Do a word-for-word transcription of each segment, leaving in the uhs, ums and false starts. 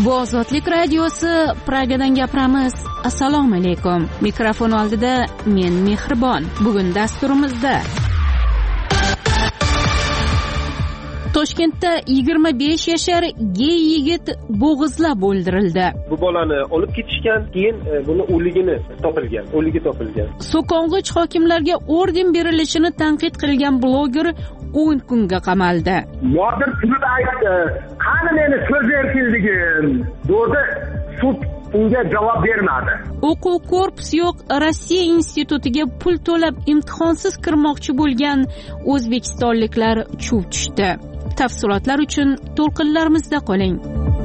Bu Ozodlik radiosi, Pragadan gapiramiz. Assalomu alaykum. Mikrofon oldida men Mehribon. Bugun dasturimizda Toshkentda yigirma besh yashar gey yigit bo'g'izlab o'ldirildi. Bu bolani olib ketishgan, keyin buni o'ligini topilgan, o'ligi topilgan. So'kong'ich hokimlarga orden berilishini tanqid qilgan bloger o'n kunga qamaldi. Yodir turib aytdi, qani meni so'z erkinligim. Do'da sud unga javob bermadi. O'quv korpusi yo'q Rossiya institutiga pul to'lab imtihonsiz kirmoqchi bo'lgan o'zbekistonliklar chuv tushdi. Tafsilotlar uchun to'lqinlarimizda qoling.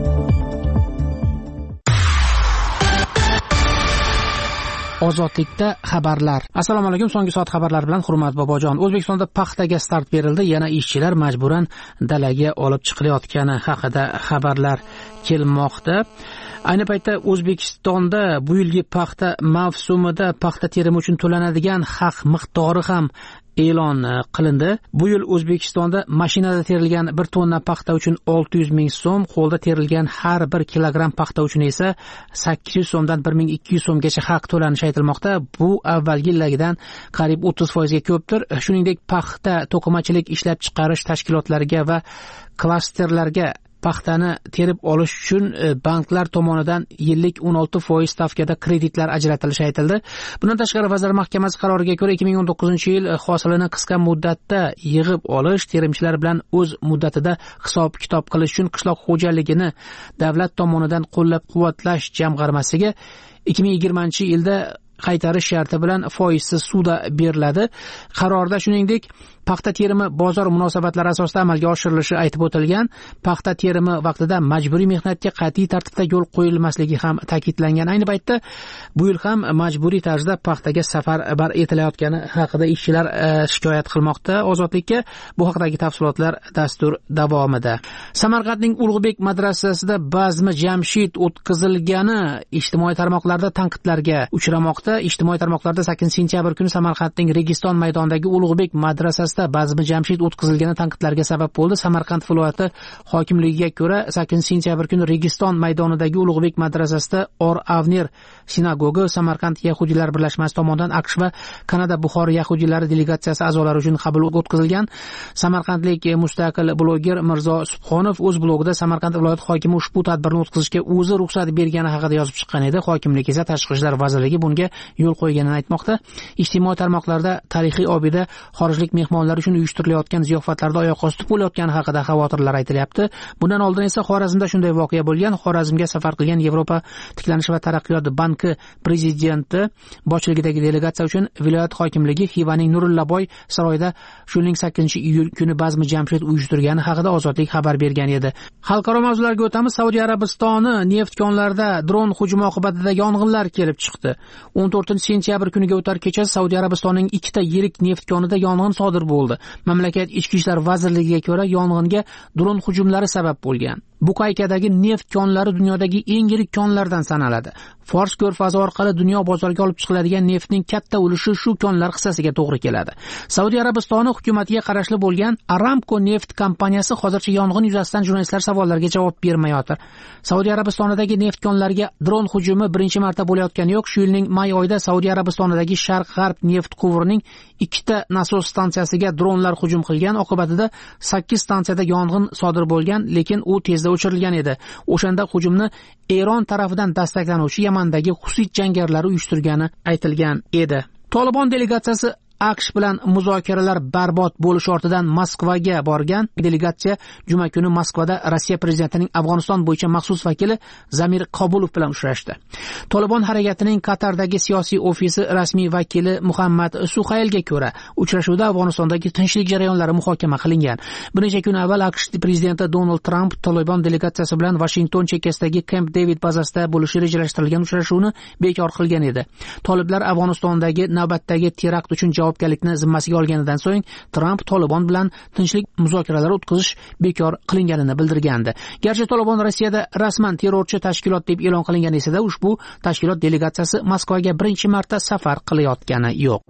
Ozodlikda xabarlar. Assalomu alaykum. So'nggi soat xabarlari bilan Hurmat Bobojon. O'zbekistonda paxtaga start berildi. Yana ishchilar majburan dalaga olib chiqilayotgani haqida xabarlar kelmoqda. Ayni paytda O'zbekistonda bu yilgi paxta mavsumida paxta terimi uchun to'lanadigan haq miqdori ham e'lon qilindi. Bu yil O'zbekistonda mashinada terilgan bir tonna paxta uchun olti yuz ming so'm, qo'lda terilgan har bir kilogramm paxta uchun esa sakkiz yuz so'mdan bir ming ikki yuz so'mgacha haq to'lanishi aytilmoqda. Bu avvalgi yillardan qariyb o'ttiz foizga ko'pdir. Shuningdek, paxta to'qimachilik ishlab chiqarish tashkilotlariga va klasterlarga paxtani terib olish uchun banklar tomonidan yillik o'n olti foiz stavkada kreditlar ajratilishi aytildi. Bundan tashqari Vazirlar Mahkamasi qaroriga ko'ra ikki ming o'n to'qqizinchi yil hosilini qisqa muddatda yig'ib olish, terimchilar bilan o'z muddatida hisob-kitob qilish uchun qishloq xo'jaligini davlat tomonidan qo'llab-quvvatlash jamg'armasiga ikki ming yigirmanchi yilda qaytarish sharti bilan foizsiz suda beriladi. Qarorda shuningdek paxta terimi bozor munosabatlari asosida amalga oshirilishi aytib o'tilgan. Paxta terimi vaqtida majburiy mehnatga qat'iy tartibda yo'l qo'yilmasligi ham ta'kidlangan. Ayni paytda bu yil ham majburiy tarzda paxtaga safarbar etilayotgani haqida ishchilar e, shikoyat qilmoqda. Ozodlikka bu haqidagi tafsilotlar dastur davomida. Samarqandning Ulug'bek madrasasida bazmi Jamshid o'tkazilgani ijtimoiy tarmoqlarda tanqidlarga uchramoqda. Ijtimoiy tarmoqlarda sakkizinchi sentyabr kuni Samarqandning Registon maydonidagi Ulug'bek madrasasida bazmi Jamshid o'tkazilgani tanqidlarga sabab bo'ldi. Samarqand viloyati hokimligiga ko'ra sakkizinchi sentyabr kuni Registon maydonidagi Ulug'bek madrasasida Or Avner sinagogi Samarqand yahudiylar birlashmasi tomonidan AQSh va Kanada Buxoro yahudiylar delegatsiyasi a'zolari uchun qabul o'tkazilgan. Samarqandlik mustaqil bloger Mirzo Subhonov o'z blogida Samarqand viloyati hokimi ushbu tadbirni o'tkazishga o'zi ruxsat bergani haqida yozib chiqqan edi. Hokimlik esa Tashqi ishlar vazirligi bunga yo'l qo'yganini aytmoqda. Ijtimoiy tarmoqlarda tarixiy obida xorijlik mehmonlar uchun uyushtirilayotgan ziyofatlarda oyoq osti bo'layotgani haqida xavotirlar aytilyapti. Bundan oldin esa Xorazmda shunday voqea bo'lgan. Xorazmga safar qilgan Yevropa tiklanish va taraqqiyot banki prezidenti boshchiligidagi delegatsiya uchun viloyat hokimligi Xivaning Nurullaboy saroyida shuning sakkizinchi iyul kuni bazmi Jamshid uyushtirgani haqida Ozodlik xabar bergan edi. Xalqaro mavzularga o'tamiz. Saudiya Arabistoni neft konlarida dron hujumi oqibatida yong'inlar kelib chiqdi. o'n to'rtinchi sentyabr kuniga o'tar kecha Saudiya Arabistonining ikkita yirik neft konida yong'in sodir bo'ldi. Mamlakat Ichki ishlar vazirligiga ko'ra yong'inga dron hujumlari sabab bo'lgan. Buqaykadagi neft konlari dunyodagi eng yirik konlardan sanaladi. Fors ko'rfazi orqali dunyo bozoriga olib chiqiladigan neftning katta ulushi shu konlar hissasiga to'g'ri keladi. Saudiya Arabistoni hukumatiga qarashli bo'lgan Aramco neft kompaniyasi hozircha yong'in yuzasidan jurnalistlar savollariga javob bermayotir. Saudiya Arabistonidagi neft konlariga dron hujumi birinchi marta bo'layotgani yo'q. Shu yilning may oyida Saudiya Arabistonidagi Sharq-G'arb neft quvurining ikkita nasos stansiyasiga dronlar hujum qilgan. Oqibatida sakkiz stansiyada yong'in sodir bo'lgan, lekin u tezda o'chirilgan edi. O'shanda hujumni Eron tarafidan dastaklanuvchi Yamandagi Husit jangarilari uyushtirgani aytilgan edi. Tolibon delegatsiyasi AQSh bilan muzokaralar barbod bo'lish ortidan Moskvaga borgan. Delegatsiya juma kuni Moskvada Rossiya prezidentining Afg'oniston bo'yicha maxsus vakili Zamir Qobulov bilan uchrashdi. Tolibon harakatining Qatardagi siyosiy ofisi rasmiy vakili Muhammad Suhaylga ko'ra, uchrashuvda Afg'onistondagi tinchlik jarayonlari muhokama qilingan. Bir necha kun avval AQSh prezidenti Donald Trump Tolibon delegatsiyasi bilan Washington chekkasidagi Camp David bazasida bo'lishi rejalashtirilgan uchrashuvni bekor qilgan edi. Toliblar Afg'onistondagi navbatdagi terakt uchun javobgarlikni zimmasiga olganidan so'ng Trump Tolibon bilan tinchlik muzokaralari o'tkazish bekor qilinganini bildirgandi. Garchi Tolibon Rossiyada rasman terrorchi tashkilot deb e'lon qilingan esa-da, ushbu tashkilot delegatsiyasi Moskvaga birinchi marta safar qilayotgani yo'q.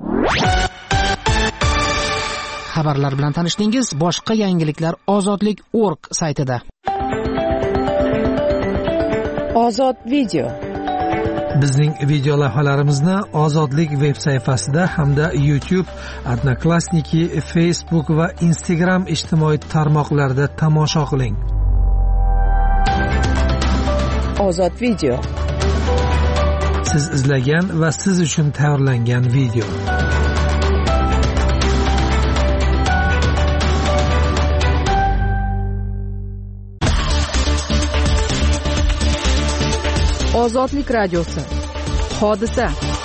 Xabarlar bilan tanishdingiz. Boshqa yangiliklar ozodlik точка org saytida. Ozod video. Bizning video lavhalarimizni Ozodlik veb sayfasida hamda YouTube, Odnoklassniki, Facebook va Instagram ijtimoiy tarmoqlarida tomosha qiling. Ozod video. Siz izlagan va siz uchun tayyorlangan video. Ozodlik radiosi. Hodisa.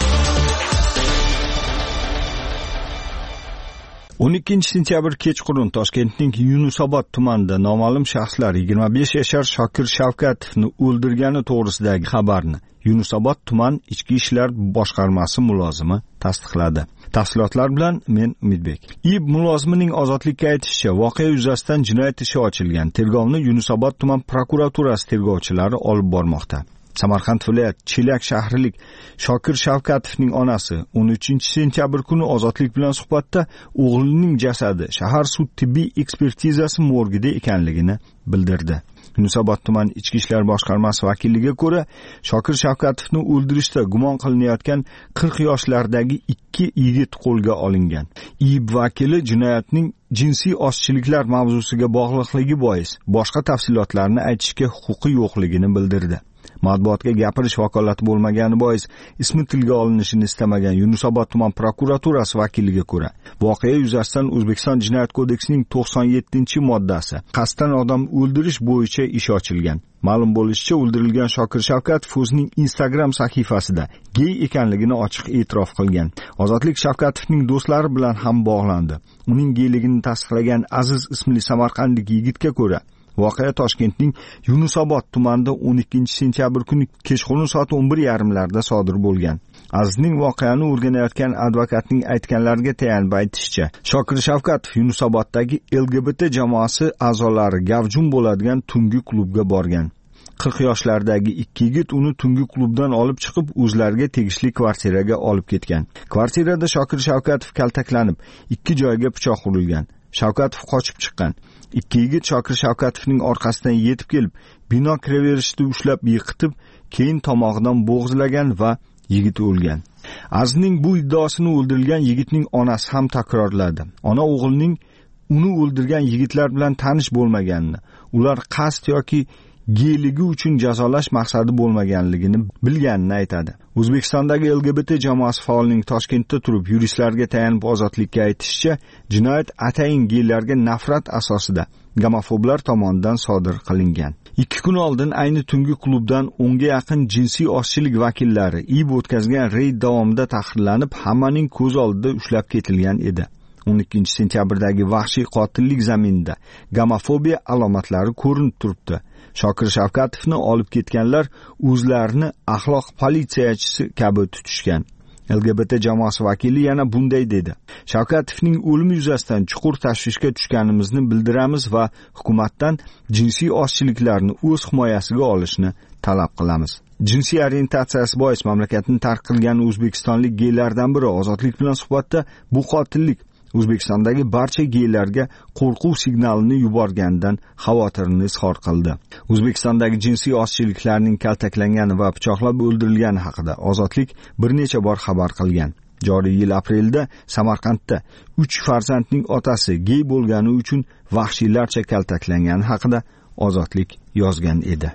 o'n ikkinchi sentyabr kechqurun Toshkentning Yunusobod tumanida noma'lum shaxslar yigirma besh yashar Shokir Shavkatovni o'ldirgani to'g'risidagi xabarni Yunusobod tuman ichki ishlar boshqarmasi mulozimi tasdiqladi. Tafsilotlar bilan men Umidbek. I B mulozimining Ozodlikka aytishicha, voqea yuzasidan jinoyat ishi ochilgan. Tergovni Yunusobod tuman prokuraturasi tergovchilari olib bormoqda. Samarqand viloyat Chelak shahrilik Shokir Shavkatovning onasi o'n uchinchi sentyabr kuni Ozodlik bilan suhbatda o'g'lining jasadi shahar sud tibbiy ekspertizasi morgida ekanligini bildirdi. Yunusobod tuman ichki ishlar boshqarmasi vakiliga ko'ra, Shokir Shavkatovni o'ldirishda gumon qilinayotgan qirq yoshlardagi ikki yigit qo'lga olingan. I B vakili jinoyatning jinsiy ozchiliklar mavzusiga bog'liqligi bois boshqa tafsilotlarni aytishga huquqi yo'qligini bildirdi. Matbuotga gapirish vakolati bo'lmagani bois ismi tilga olinishini istamagan Yunusobod tuman prokuraturasi vakiliga ko'ra, voqea yuzasidan O'zbekiston Jinoyat kodeksining to'qson yettinchi moddasi qasddan odam o'ldirish bo'yicha ish ochilgan. Ma'lum bo'lishicha, o'ldirilgan Shokir Shavkatov o'zining Instagram sahifasida gey ekanligini ochiq e'tirof qilgan. Ozodlik Shavkatovning do'stlari bilan ham bog'landi. Uning geyligini tasdiqlagan Aziz ismli samarqandlik yigitga ko'ra, voqea Toshkentning Yunusobod tumanida o'n ikkinchi sentyabr kuni kechqurun soat o'n bir yarim larda sodir bo'lgan. Azizning voqeani o'rganayotgan advokatning aytganlariga tayanib aytishicha, Shokir Shavkatov Yunusoboddagi L G B T jamoasi a'zolari gavjum bo'ladigan tungi klubga borgan. qirq yoshlardagi ikki yigit uni tungi klubdan olib chiqib, o'zlariga tegishli kvartiraga olib ketgan. Kvartirada Shokir Shavkatov kaltaklanib, ikki joyga pichoq urilgan. Shavkatov qochib chiqqan. Ikki yigit Shokir Shavkatovning orqasidan yetib kelib, bino kiraverishda ushlab yiqitib, keyin tomog'idan bo'g'izlagan va yigit o'lgan. Azizning bu iddaosini o'ldirilgan yigitning onasi ham takrorladi. Ona o'g'lining uni o'ldirgan yigitlar bilan tanish bo'lmaganini, ular qasd yoki geyligi uchun jazolash maqsadi bo'lmaganligini bilganini aytadi. O'zbekistondagi L G B T jamoasi faolining Toshkentda turib yuristlarga tayanib Ozodlikka aytishicha, jinoyat atayin geylarga nafrat asosida gomofoblar tomonidan sodir qilingan. ikki kun oldin ayni tungi klubdan o'nga yaqin jinsiy ozchilik vakillari I B o'tkazgan reyd davomida tahrirlanib, hammaning ko'z oldida ushlab ketilgan edi. o'n ikkinchi sentyabrdagi vahshiy qotillik zaminida gomofobiya alomatlari ko'rinib turibdi. Shokir Shavkatovni olib ketganlar o'zlarini axloq politsiyachisi kabi tutishgan. L G B T jamoasi vakili yana bunday dedi: Shavkatovning o'limi yuzasidan chuqur tashvishga tushganimizni bildiramiz va hukumatdan jinsiy ozchiliklarni o'z himoyasiga olishni talab qilamiz. Jinsiy orientatsiyasi bois mamlakatni tark qilgan o'zbekistonlik geylardan biri Ozodlik bilan suhbatda bu qotillik O'zbekistondagi barcha geylarga qo'rquv signalini yuborgandan xavotirini izhor qildi. O'zbekistondagi jinsiy ozchiliklarning kaltaklangani va pichoqlab o'ldirilgani haqida Ozodlik bir necha bor xabar qilgan. Joriy yil aprelda Samarqandda uch farzandning otasi gey bo'lgani uchun vahshiylarcha kaltaklangani haqida Ozodlik yozgan edi.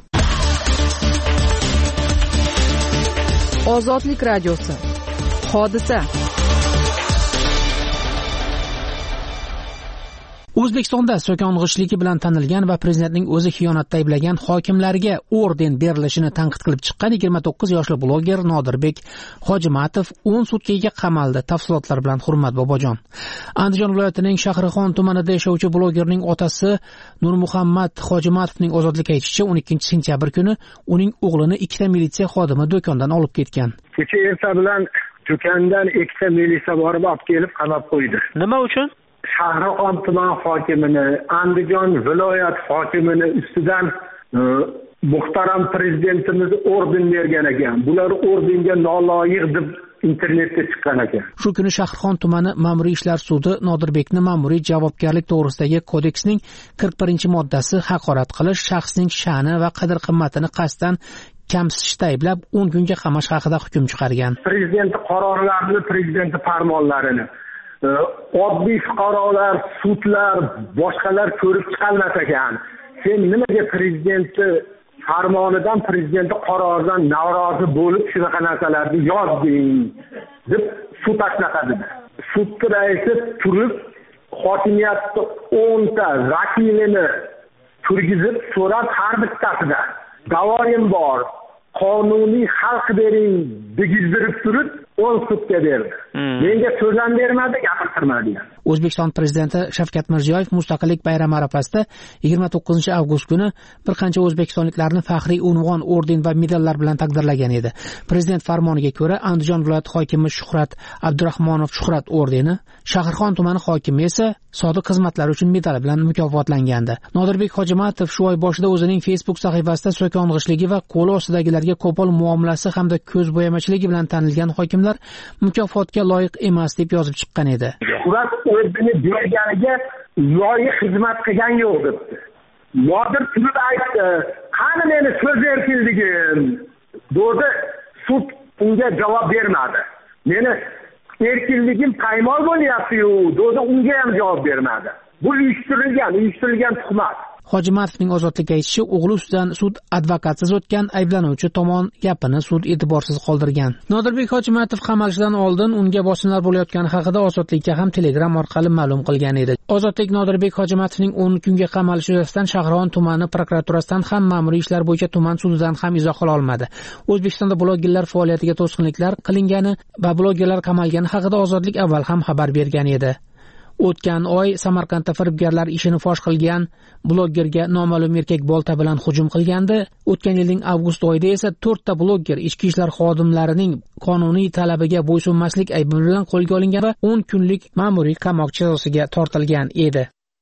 Ozodlik radiosi. Hodisa. O'zbekistonda so'kong'ishligi bilan tanilgan va prezidentning o'zi xiyonatda ayblagan hokimlarga orden berilishini tanqid qilib chiqqan yigirma to'qqiz yoshli bloger Nodirbek Hojimatov o'n sutkaga qamaldi. Tafsilotlar bilan Hurmat Bobojon. Andijon viloyatining Shahrixon tumanida yashovchi blogerning otasi Nurmuhammad Hojimatovning Ozodlikka aytishicha, o'n ikkinchi sentyabr kuni uning o'g'lini ikkita militsiya xodimi do'kondan olib ketgan. Kecha erta bilan do'kondan ikkita militsiya borib olib kelib qamab qo'ydi. Nima uchun? Shahrixon tuman hokimini, Andijon viloyat hokimini ustidan muhtaram prezidentimiz orden bergan ekan. Bular ordenga noloyiq deb internetga chiqqan ekan. Shu kuni Shahrixon tumani ma'muriy ishlar sudi Nodirbekni ma'muriy javobgarlik to'g'risidagi kodeksning qirq birinchi moddasi haqorat qilish, shaxsning sha'ni va qadr-qimmatini qasddan kamsitishda ayblab o'n kunga qamash haqida hukm chiqargan. Prezident qarorlarini, prezident farmonlarini oddiy fuqarolar, sudlar, boshqalar ko'rib chiqolmas ekan. Sen nimaga prezidentni farmonidan, prezidentni qaroridan norozi bo'lib shunaqa narsalarni yozding deb sud tashladi. Sud raisi turib hokimiyatni o'nta vakilini turgizib so'rab, har bittasida davoyim bor, qonuniy haq bering degizdirib turib o'n sutka berdi. Menga so'z ham bermadi, gapirtirmadi. O'zbekiston prezidenti Shavkat Mirziyoyev Mustaqillik bayrami arafasida yigirma to'qqizinchi avgust kuni bir qancha o'zbekistonliklarni faxriy unvon, orden va medallar bilan taqdirlagan edi. Prezident farmoniga ko'ra Andijon viloyati hokimi Shuhrat Abdurahmonov Shuhrat ordeni, Shahrixon tumani hokimi esa sodiq xizmatlari uchun medali bilan mukofotlangandi. Nodirbek Hojimatov shu oy boshida o'zining Facebook sahifasida so'kong'ishligi va qo'l ostidagilarga qo'pol muomalasi hamda ko'zbo'yamachiligi bilan tanilgan hokimlar mukofotga loyiq emas deb yozib chiqqan edi. Shuhrat ordeni berganiga loyiq xizmat qilgan yo'q debdi. Nodir turib aytdi, qani meni so'z erkinligim? Do'zi sud unga javob bermadi. Meni erkinligim paymol bo'lyapti-yu, do'zi unga ham javob bermadi. Bu uyushtirilgan, uyushtirilgan tuhmat. Hojimatovning ozodlikka aytishicha, o'g'li ustidan sud advokatsiz o'tgan, ayblanuvchi tomon gapini sud e'tiborsiz qoldirgan. Nodirbek Hojimatov qamalishidan oldin unga bosimlar bo'layotgani haqida Ozodlikka ham Telegram orqali ma'lum qilgan edi. Ozodlik Nodirbek Hojimatovning o'n kunga qamalishi yuzasidan Shahrixon tumani prokuraturasidan ham ma'muriy ishlar bo'yicha tuman sudidan ham izoh ola olmadi. O'zbekistonda blogerlar faoliyatiga to'sqinliklar qilingani va blogerlar qamalgani haqida Ozodlik avval ham xabar bergan edi. O'tgan oy Samarqandda firibgarlar ishini fosh qilgan blogerga noma'lum erkak bolta bilan hujum qilgandi. O'tgan yilning avgust oyida esa to'rtta bloger ichki ishlar xodimlarining qonuniy talabiga bo'ysunmaslik aybi bilan qo'lga olingan va o'n kunlik ma'muriy qamoq jazosiga tortilgan edi.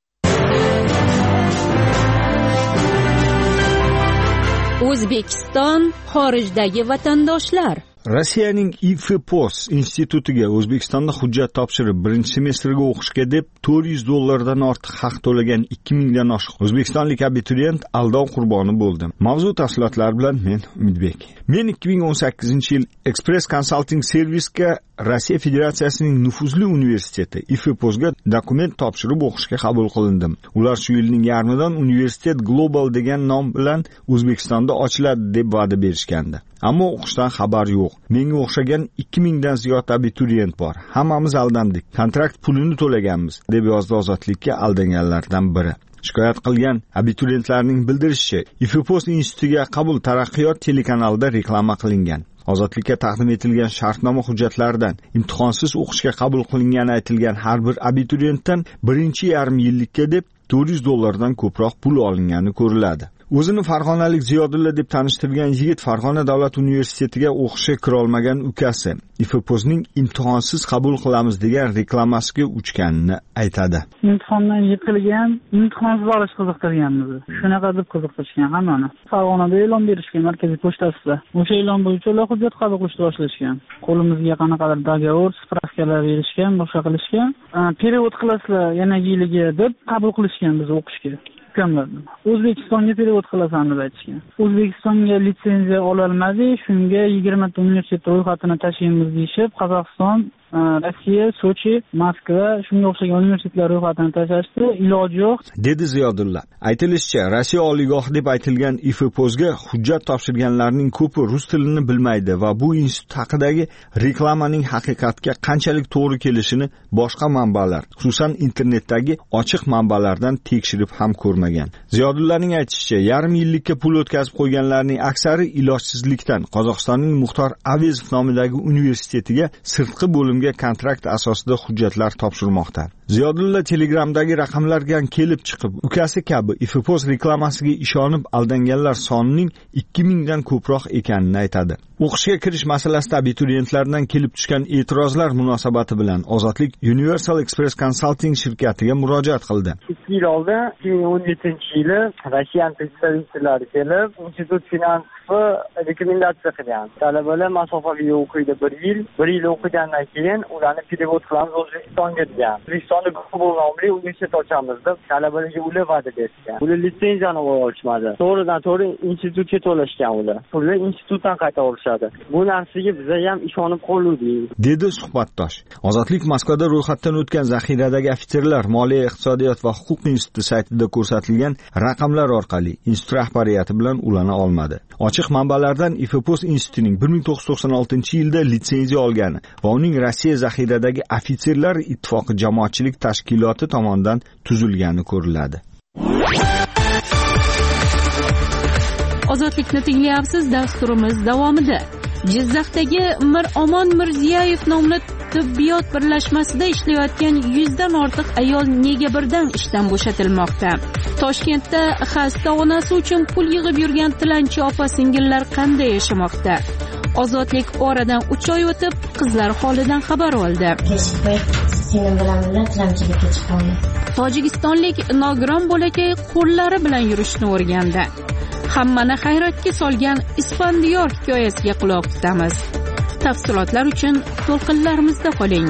O'zbekiston xorijdagi vatandoshlar. Rossiyaning I F P O S institutiga O'zbekistonda hujjat topshirib, birinchi semestrga o'qishga deb to'rt yuz dollardan ortiq haq to'lagan ikki mingdan oshiq o'zbekistonlik abituriyent aldov qurboni bo'ldi. Mavzu tafsilotlari bilan men Umidbek. Men ikki ming o'n sakkizinchi yil Express Consulting Service'ga Rossiya Federatsiyasining nufuzli universiteti I F P O S'ga dokument topshirib o'qishga qabul qilindim. Ular shu yilning yarmidan Universitet Global degan nom bilan O'zbekistonda ochiladi deb va'da berishgandi. Ammo o'qishdan xabar yo'q. Menga o'xshagan ikki mingdan ziyod abituriyent bor. Hammamiz aldandik. Kontrakt pulini to'laganmiz, deb yozdi Ozodlikka aldanganlardan biri. Shikoyat qilgan abituriyentlarning bildirishicha, I F P O S institutiga qabul taraqqiyot telekanalida reklama qilingan. Ozodlikka taqdim etilgan shartnoma hujjatlaridan imtihonsiz o'qishga qabul qilingani aytilgan har bir abituriyentdan birinchi yarim yillikka deb to'rt yuz dollardan ko'proq pul olingani ko'riladi. O'zini farg'onalik Ziyodulla deb tanishtirgan yigit Farg'ona davlat universitetiga o'qishga kira olmagan ukasi I F P O S'ning imtihonsiz qabul qilamiz degan reklamasiga uchganini aytadi. Imtihondan yiqilgan, imtihonsiz olish qiziqtirgan bizni. Shunaqa deb qiziqtirishgan hammani. Farg'onada e'lon berishgan markaziy pochtasida. O'sha e'lon bo'yicha ular hujjat qabul qilishni boshlashgan. Qo'limizga qanaqadir dogovor, spravkalar berishgan, boshqa qilishgan. Perevod qilasizlar yana yiliga deb qabul qilishgan bizni o'qishga. O'zbekistonga perevod qilasan deb aytishgan. O'zbekistonga litsenziya ololmadik, shunga yigirma ta universitet ro'yxatini tashiymiz deyishib, Qozog'iston, Rossiya, Sochi, Moskva shunga o'xshagan universitetlar ro'yxatini tashashdi, iloji yo'q, dedi Ziyodulla. Aytilishicha, Rossiya oliygohi deb aytilgan I F P O S'ga hujjat topshirganlarning ko'pi rus tilini bilmaydi va bu institut haqidagi reklamaning haqiqatga qanchalik to'g'ri kelishini boshqa manbalar, xususan internetdagi ochiq manbalardan tekshirib ham ko'rmagan. Ziyodullaning aytishicha, yarim yillikka pul o'tkazib qo'yganlarning aksari ilojsizlikdan Qozog'istonning Muxtor Avezov nomidagi universitetiga sirtqi bo'limga kontrakt asosida hujjatlar topshirmoqda. Ziyodulla Telegramdagi raqamlarga kelib chiqib, ukasi kabi I F P O S reklamasiga ishonib aldanganlar sonining ikki mingdan ko'proq ekanini aytadi. O'qishga kirish masalasida abituriyentlardan kelib tushgan e'tirozlar munosabati bilan Ozodlik Universal Express Consulting shirkatiga murojaat qildi. ikki yil oldin, ikki ming o'n yettinchi yili Rossiya представительlari kelib, institut finansiy rekomendatsiya qilgan. Talabalar masofaviy o'qiydi bir yil, bir yil o'qigandan keyin ularni perevod qilamiz O'zbekistonga degan. O'zbekistonda Google nomli universitet ochamiz deb talabalarga ular va'da berishgan. Ular litsenziyani olishmadi. To'g'ridan to'g'ri institutga to'lashgan ular. Pulni institutdan qayta olishadi. Bu narsaga biz ham ishonib qoldik, dedi suhbatdosh. Ozodlik Moskvada ro'yxatdan o'tgan zaxiradagi ofitserlar Moliya, iqtisodiyot va huquq instituti saytida ko'rsatilgan raqamlar orqali institut rahbariyati bilan ulana olmadi. Ochiq manbalardan Ifopos institutining bir ming to'qqiz yuz to'qson oltinchi yilda litsenziya olgani va uning Rossiya zaxiradagi ofitserlar ittifoqi jamoatchilik tashkiloti tomonidan tuzilgani ko'riladi. Ozodlikni tinglayapsiz. Dasturimiz davomida Jizzaxdagi Mir Omon Mirziyoyev nomli tibbiyot birlashmasida ishlayotgan yuzdan ortiq ayol nega birdan ishdan bo'shatilmoqda? Toshkentda xasta onasi uchun pul yig'ib yurgan tilanchi opa-singillar qanday yashamoqda? Ozodlik oradan uch oy o'tib qizlar holidan xabar oldi. Tojikistonlik nogiron bolakay qo'llari bilan yurishni o'rgandi. Hammani hayratga solgan Isfandiyor hikoyasiga quloq tutamiz. Tafsilotlar uchun to'lqinlarimizda qoling.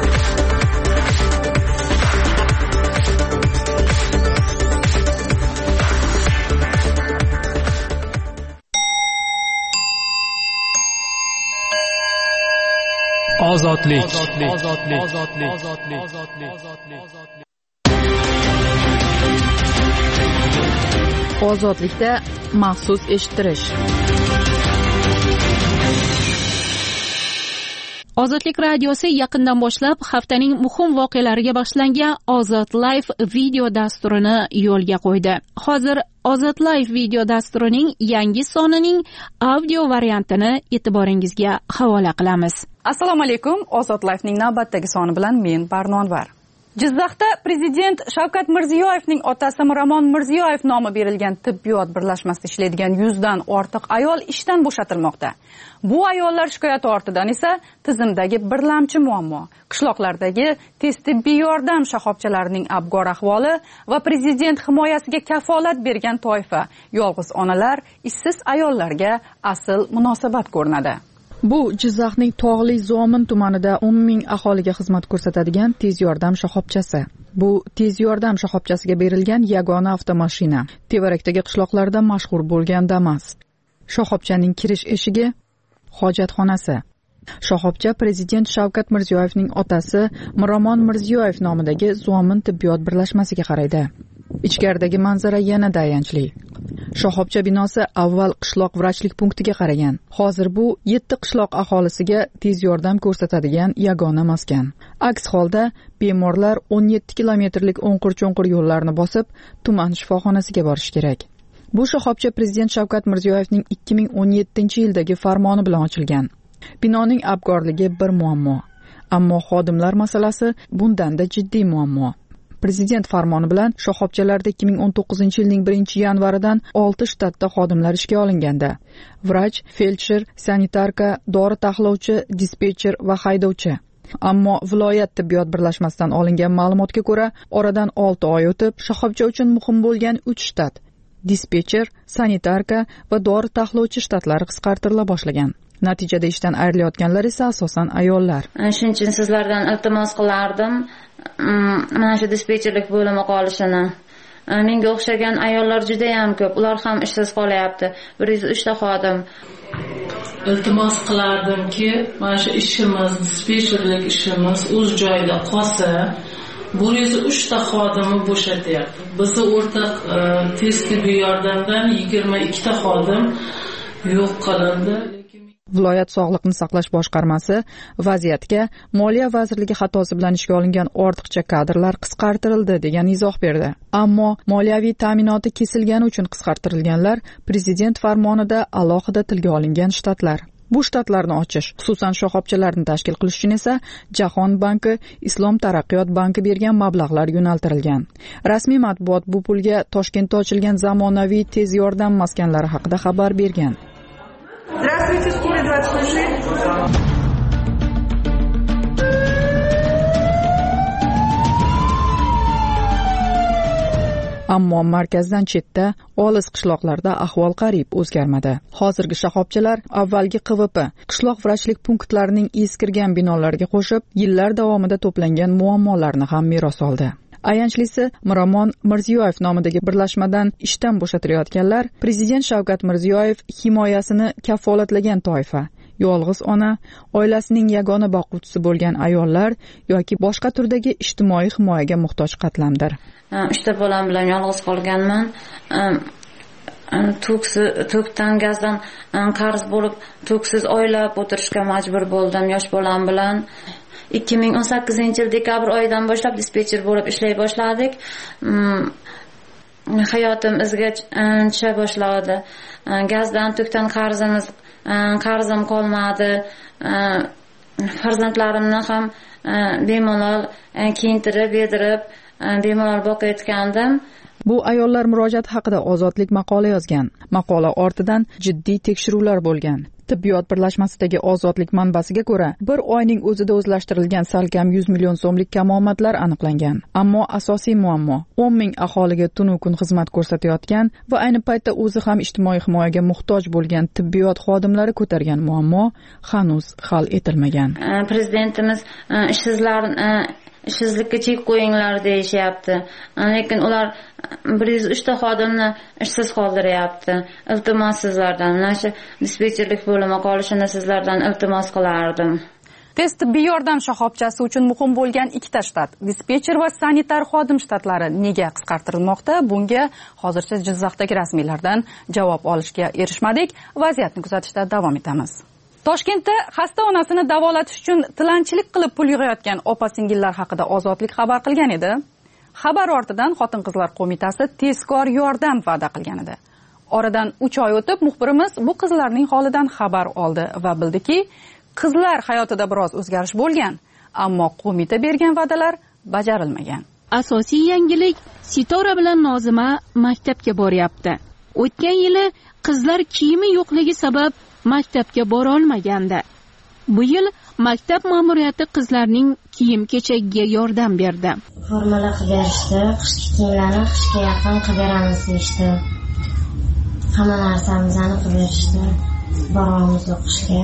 Ozodlik. Ozodlikda maxsus eshittirish. Ozodlik radiosi yaqindan boshlab haftaning muhim voqealariga bag'ishlangan Ozod Live video dasturini yo'lga qo'ydi. Hozir Ozod Live video dasturining yangi sonining audio variantini e'tiboringizga havola qilamiz. Assalomu alaykum. Ozod Live'ning navbatdagi soni bilan men Barnonvar. Jizzaxda prezident Shavkat Mirziyoyevning otasi Miramon Mirziyoyev nomi berilgan tibbiyot birlashmasida ishlaydigan yuzdan ortiq ayol ishdan bo'shatilmoqda. Bu ayollar shikoyati ortidan esa tizimdagi birlamchi muammo, qishloqlardagi tez tibbiy yordam shoxobchalarining abgor ahvoli va prezident himoyasiga kafolat bergan toifa, yolg'iz onalar, ishsiz ayollarga asl munosabat ko'rinadi. Bu Jizzaxning Tog'li Zomin tumanida o'n ming aholiga xizmat ko'rsatadigan tez yordam shoxobchasi. Bu tez yordam shoxobchasiga berilgan yagona avtomashina. Tevarakdagi qishloqlarda mashhur bo'lgan Damas. Shoxobchaning kirish eshigi hojatxonasi. Shoxobcha prezident Shavkat Mirziyoyevning otasi Miramon Mirziyoyev nomidagi Zomin tibbiyot birlashmasiga qaraydi. Ichkaridagi manzara yanada ayanchli. Shoxobcha binosi avval qishloq vrachlik punktiga qaragan. Hozir bu yetti qishloq aholisiga tez yordam ko'rsatadigan yagona maskan. Aks holda bemorlar o'n yetti kilometrlik o'nqir-cho'nqir yo'llarni bosib, tuman shifoxonasiga borish kerak. Bu shoxobcha prezident Shavkat Mirziyoyevning ikki ming o'n yettinchi yildagi farmoni bilan ochilgan. Binoning abgorligi bir muammo, ammo xodimlar masalasi bundan-da jiddiy muammo. Prezident farmoni bilan shoxobchalarda ikki ming o'n to'qqizinchi yilning birinchi yanvaridan olti shtatda xodimlar ishga olinganda, vrach, feldsher, sanitarka, dori taxlovchi, dispetcher va haydovchi. Ammo viloyat tibbiyot birlashmasidan olingan ma'lumotga ko'ra, oradan olti oy o'tib, shoxobcha uchun muhim bo'lgan uch shtat, dispetcher, sanitarka va dori taxlovchi shtatlari qisqartirila boshlagan. Natijada ishdan ayrilayotganlar esa asosan ayollar. Shuning uchun sizlardan iltimos qilardim, mana shu dispetcherlik bo'limi qolishini. Menga o'xshagan ayollar juda ham ko'p. Ular ham ishsiz qolyapti. bir yuz uch ta xodim. Iltimos qilardimki, mana shu ishimiz, dispetcherlik ishimiz o'z joyida qolsa, bir yuz uch ta xodimni bo'shatyapti. Bizning o'rtaq tez tibbiy yordamdan yigirma ikki ta xodim yo'q qilindi. Viloyat sog'liqni saqlash boshqarmasi vaziyatga Moliya vazirligi xatosi bilan ishga olingan ortiqcha kadrlar qisqartirildi degan izoh berdi. Ammo moliyaviy ta'minoti kesilgani uchun qisqartirilganlar prezident farmonida alohida tilga olingan shtatlar. Bu shtatlarni ochish, xususan shoxobchalarni tashkil qilish uchun esa Jahon banki, Islom taraqqiyot banki bergan mablag'lar yo'naltirilgan. Rasmiy matbuot bu pulga Toshkentda ochilgan zamonaviy tez yordam maskanlari haqida xabar bergan. Здравствуйте, скорая двадцать шесть. Ammo markazdan chetda, olis qishloqlarda ahvol qariyb o'zgarmadi. Hozirgi shoxobchalar avvalgi Q V P, qishloq vrachlik punktlarining eskirgan binolariga qo'shib, yillar davomida to'plangan muammolarni ham meros oldi. Ayanchlisi, Miromon Mirziyoyev nomidagi birlashmadan ishdan bo'shatilayotganlar Prezident Shavkat Mirziyoyev himoyasini kafolatlagan toifa. Yolg'iz ona, oilasining yagona boquvchisi bo'lgan ayollar yoki boshqa turdagi ijtimoiy himoyaga muhtoj qatlamdir. Uchta bolam bilan yolg'iz qolganman. To'kdan gazdan qarz bo'lib, to'ksiz oylab o'tirishga majbur bo'ldim yosh bolam bilan. ikki ming o'n sakkizinchi yil dekabr oyidan boshlab dispetcher bo'lib ishlay boshladik. Hayotim izga tusha boshladi. Gazdan, to'kdan qarzimiz qarzim qolmadi. Farzandlarimni ham bemalol kiyintirib, yedirib, bemalol boqayotgandim. Bu ayollar murojaati haqida Ozodlik maqola yozgan. Maqola ortidan jiddiy tekshiruvlar bo'lgan. Tibbiyot birlashmasidagi Ozodlik manbasiga ko'ra, bir oyning o'zida o'zlashtirilgan salkam yuz million so'mlik kamomadlar aniqlangan. Ammo asosiy muammo o'n ming aholiga tunu kun xizmat ko'rsatayotgan va ayni paytda o'zi ham ijtimoiy himoyaga muhtoj bo'lgan tibbiyot xodimlari ko'targan muammo hanuz hal etilmagan. Prezidentimiz ishsizlar ishsizlikka chek qo'yinglar deyishyapti. Lekin ular bir yuz uch ta xodimni ishsiz qoldiryapti. Iltimos sizlardan, mana shu dispetcherlik bo'limi qolishini sizlardan iltimos qilardim. Tez tibbiy yordam shoxobchasi uchun muhim bo'lgan ikkita shtat, dispetcher va sanitar xodim shtatlari nega qisqartirilmoqda? Bunga hozircha Jizzaxdagi rasmiylardan javob olishga erishmadik. Vaziyatni kuzatishda davom etamiz. Toshkentda xasta onasini davolatish uchun tilanchilik qilib pul yig'ayotgan opa-singillar haqida Ozodlik xabar qilgan edi. Xabar ortidan Xotin-qizlar qo'mitasi tezkor yordam va'da qilgan edi. Oradan uch oy o'tib muxbirimiz bu qizlarning holidan xabar oldi va bildiki, qizlar hayotida biroz o'zgarish bo'lgan, ammo qo'mita bergan va'dalar bajarilmagan. Asosiy yangilik, Sitora bilan Nozima maktabga boryapti. O'tgan yili qizlar kiyimi yo'qligi sabab maktabga bora olmagandi. Bu yil maktab ma'muriyati qizlarning kiyim-kechagiga yordam berdi. Formalar qilib berishdi, qishki kiyimlarni qishga yaqin qilib beramiz deyishdi. Hamma narsamizni qilib berishdi. Boramiz o'qishga.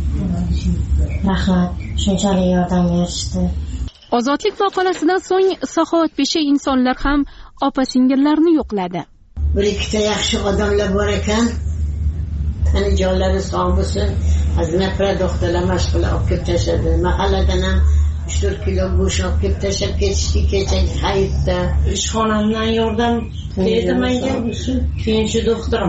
Rahmat, shunchalik yordam berishdi. Ozodlik maqolasidan so'ng saxovatpesha insonlar ham opa-singillarni yo'qladi. Bir ikkita yaxshi odamlar bor ekan. Hani jonlari sog' bo'lsin, aznafra doktorlar mashg'ulot olib kelib tashladi. Mahalladan ham uch to'rt kilo go'sht olib kelib tashlab ketishdi kecha hayitda. Ishxonamdan yordam berdi menga. Keyinchi doktorim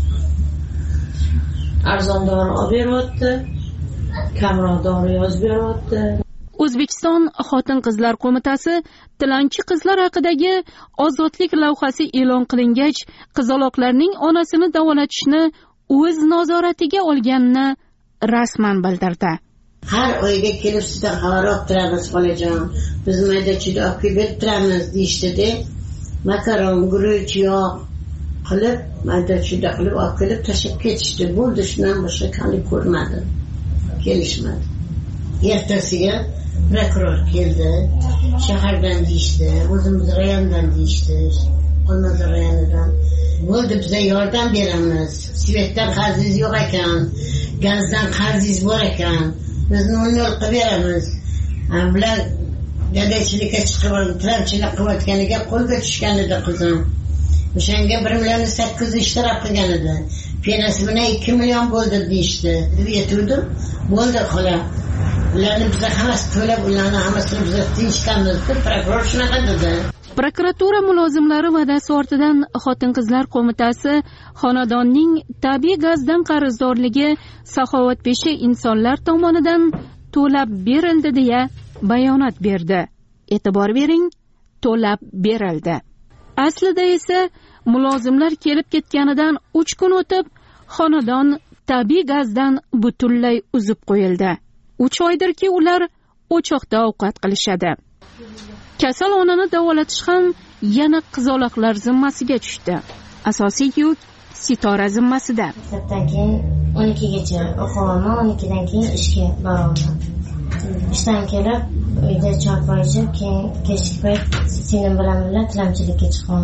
arzon dori olib beryapti, kamroq dori yozib beryapti. O'zbekiston Xotin-qizlar qo'mitasi tilanchi qizlar haqidagi ozodlik lavhasi e'lon qilingach, qizaloqlarning onasini davolatishni o'z nazoratiga olganini rasman bildirdi. Har oyga kelib sizdan xabar olib turamiz, xolajon. Biz mayda juda olib kelib turamiz deyishdi-da. Makaron, guruch, yog' qilib, mayda juda qilib olib kelib tashlab ketishdi. Bo'ldi, shundan boshqa qani ko'rmadim. Kelishmadi. Ertasiga prokuror keldi. Shahardan deyishdi, o'zimiz rayondan deyishdi. Olmazor rayonidan. Bo'ldi, biza yordam beramiz. Svetdan qarzingiz yo'q ekan, gazdan qarzingiz bor ekan. Biz nol nol qilib beramiz. Bular gadachilikka chiqib, tilanchilik qilayotganiga qo'lga tushgan edi qizim. O'shanga bir million sakkiz yuz ishtirok qilgan edi. Penasi bilan ikki million bo'ldi deyishdi. Deb aytdim. Bo'ldi, xola. Ularni biz hammasi to'lab, ularni hammasini biz tinchitamiz deb prokuror shunaqa dedi. Prokuratura mulozimlari va'dasi ortidan Xotin-qizlar qo'mitasi xonadonning tabiiy gazdan qarzdorligi saxovatpesha insonlar tomonidan to'lab berildi deya bayonot berdi. E'tibor bering, to'lab berildi. Aslida esa mulozimlar kelib ketganidan uch kun o'tib xonadon tabiiy gazdan butunlay uzib qo'yildi. uch oydirki ular o'choqda ovqat qilishadi. Kasal onani davolatish ham yana qizaloqlar zimmasiga tushdi. Asosiy yuk Sitora zimmasida. Sabtdan keyin o'n ikkigacha o'qiyman, o'n ikkidan keyin ishga boraman. Ishdan kelib, uyda choy qo'yib, keyin kechki payt singlim bilan birga tilanchilikka chiqaman.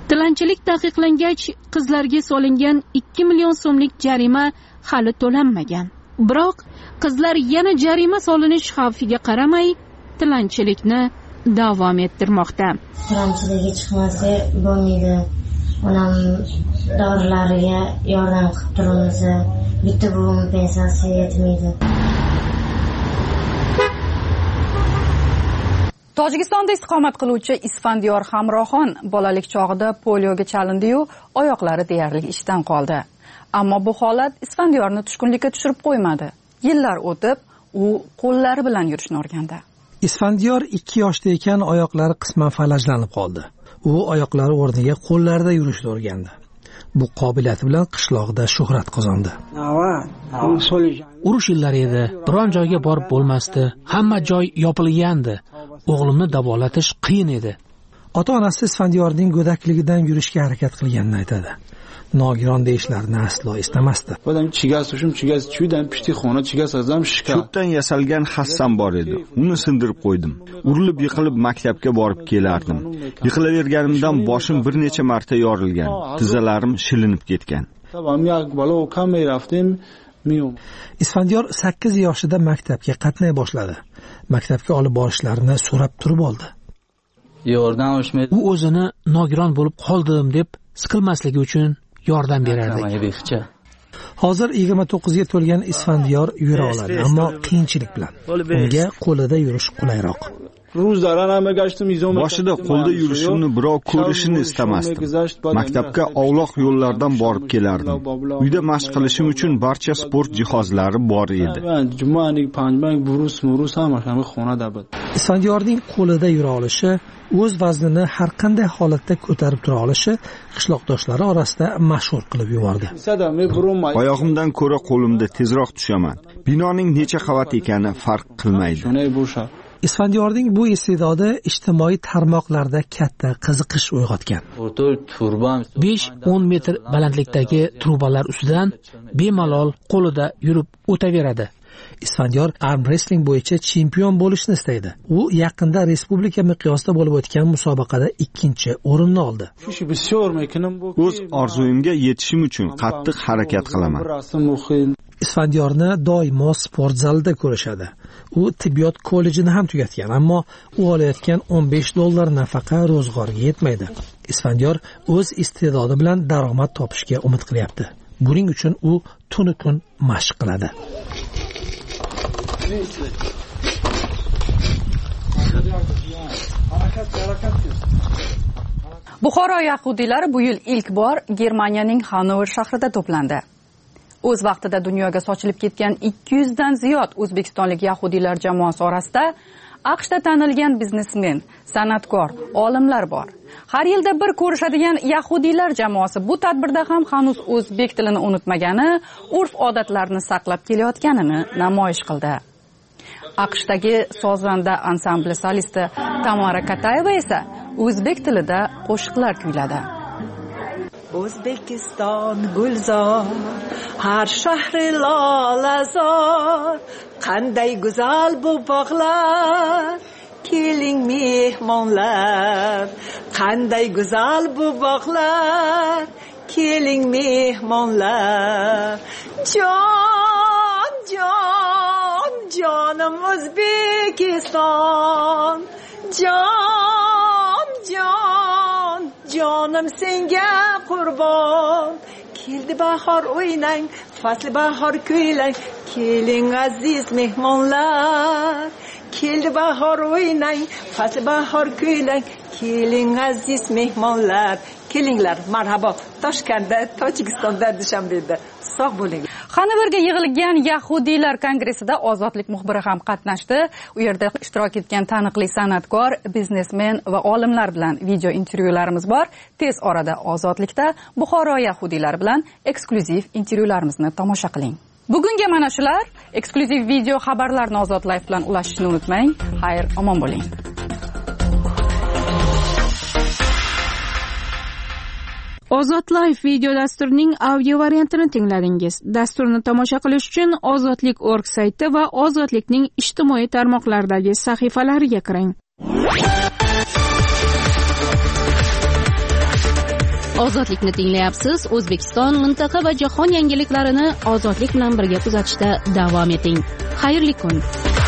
tilanchilik taqiqlangach qizlarga solingan ikki million so'mlik jarima hali to'lanmagan. Biroq qizlar yana jarima solinish xavfiga qaramay tilanchilikni davom ettirmoqda. Tilanchiligi chiqmasa bo'lmaydi. Onam dorilarga yordam qilib turamiz. Bitta buvim pensiyasi yetmaydi. Tojikistonda istiqomat qiluvchi Isfandiyor Hamroxon bolalik chog'ida polioga chalindi-yu, oyoqlari deyarli ishdan qoldi. Ammo bu holat Isfandiyorni tushkunlikka tushirib qo'ymadi. Yillar o'tib, u qo'llari bilan yurishni o'rgandi. Isfandiyor ikki yoshda ekan oyoqlari qisman falajlanib qoldi. U oyoqlari o'rniga qo'llarida yurishni o'rgandi. Bu qobiliyati bilan qishloqda shuhrat qozondi. Urush yillari edi, biron joyga borib bo'lmasdi. Hamma joy yopilgandi. O'g'limni davolatish qiyin edi. Ota-onasi Isfandiyorning go'dakligidan yurishga harakat qilganini aytadi. Nogiron deyishlarini aslo istamasdi. Cho'pdan yasalgan hassam bor edi. Uni sindirib qo'ydim. Urilib yiqilib maktabga borib kelardim. Yiqilaverganimdan boshim bir necha marta yorilgan. Tizzalarim shilinib ketgan. Isfandiyor sakkiz yoshida maktabga qatnay boshladi. Maktabga olib borishlarini so'rab turib oldi. U o'zini nogiron bo'lib qoldim deb siqilmasligi uchun yordam berardi. Hozir yigirma to'qqizga to'lgan Isfandiyor yura oladi, ammo qiyinchilik bilan. Unga qo'lida yurish qulayroq. Boshida qo'lda yurishimni birov ko'rishini istamasdim. Maktabga ovloq yo'llardan borib kelardim. Uyda mashq qilishim uchun barcha sport jihozlari bor edi. Isfandiyorning qo'lida yura olishi, o'z vaznini har qanday holatda ko'tarib tura olishi qishloqdoshlari orasida mashhur qilib yubordi. Oyog'imdan ko'ra qo'limda tezroq tushaman. Binoning necha qavat ekani farq qilmaydi. Isfandiyorning bu iste'dodi ijtimoiy tarmoqlarda katta qiziqish uyg'otgan. besh o'n metr balandlikdagi trubalar ustidan bemalol qo'lida yurib o'taveradi. Isfandiyor arm wrestling bo'yicha chempion bo'lishni istaydi. U yaqinda respublika miqyosida bo'lib o'tgan musobaqada ikkinchi o'rinni oldi. O'z orzuyimga yetishim uchun qattiq harakat qilaman. Isfandiyorni doimo sport zalida ko'rishadi. U tibbiyot kollejini ham tugatgan, ammo u olayotgan o'n besh dollar nafaqa ro'zg'orga yetmaydi. Isfandiyor o'z iste'dodi bilan daromad topishga umid qilyapti. Buning uchun u tuni kun mashq qiladi. Buxoro yahudiylari bu yil ilk bor Germaniyaning Hanover shahrida to'plandi. O'z vaqtida dunyoga sochilib ketgan ikki yuz dan ziyod o'zbekistonlik yahudiylar jamoasi orasida AQShda tanilgan biznesmen, san'atkor, olimlar bor. Har yilda bir ko'rishadigan yahudiylar jamoasi bu tadbirda ham hanuz o'zbek tilini unutmagani, urf-odatlarni saqlab kelayotganini namoyish qildi. AQShdagi sozanda ansambli solisti Tamara Katayeva esa o'zbek tilida qo'shiqlar kuyladi. O'zbekiston gulzor, har shahri lolazor, qanday go'zal bu bog'lar, keling mehmonlar, qanday go'zal bu bog'lar, keling mehmonlar. Jon, jon, jonim O'zbekiston, jon, jon, jonim senga qurbon. Keldi bahor o'ynang, fasli bahor kuylang, keling aziz mehmonlar. Keldi bahor o'ynang, fasli bahor kuylang, keling aziz mehmonlar. Kelinglar, marhabo. Toshkentda, Tojikistonda, Dushanbeda. Sog' bo'ling. Hanoverga yig'ilgan yahudiylar kongressida ozodlik muxbiri ham qatnashdi. U yerda ishtirok etgan taniqli san'atkor, biznesmen va olimlar bilan video intervyularimiz bor. Tez orada ozodlikda Buxoro yahudiylari bilan eksklyuziv intervyularimizni tomosha qiling. Bugunga mana shular. Eksklyuziv video xabarlarni Ozod Live bilan ulashishni unutmang. Xayr, omon bo'ling. Ozod Live video dasturining audio variantini tingladingiz. Dasturni tomosha qilish uchun ozodlik nokta org sayti va Ozodlikning ijtimoiy tarmoqlardagi sahifalariga kiring. Ozodlikni tinglayapsiz. O'zbekiston, mintaqa va jahon yangiliklarini ozodlik bilan birga kuzatishda davom eting. Xayrli kun.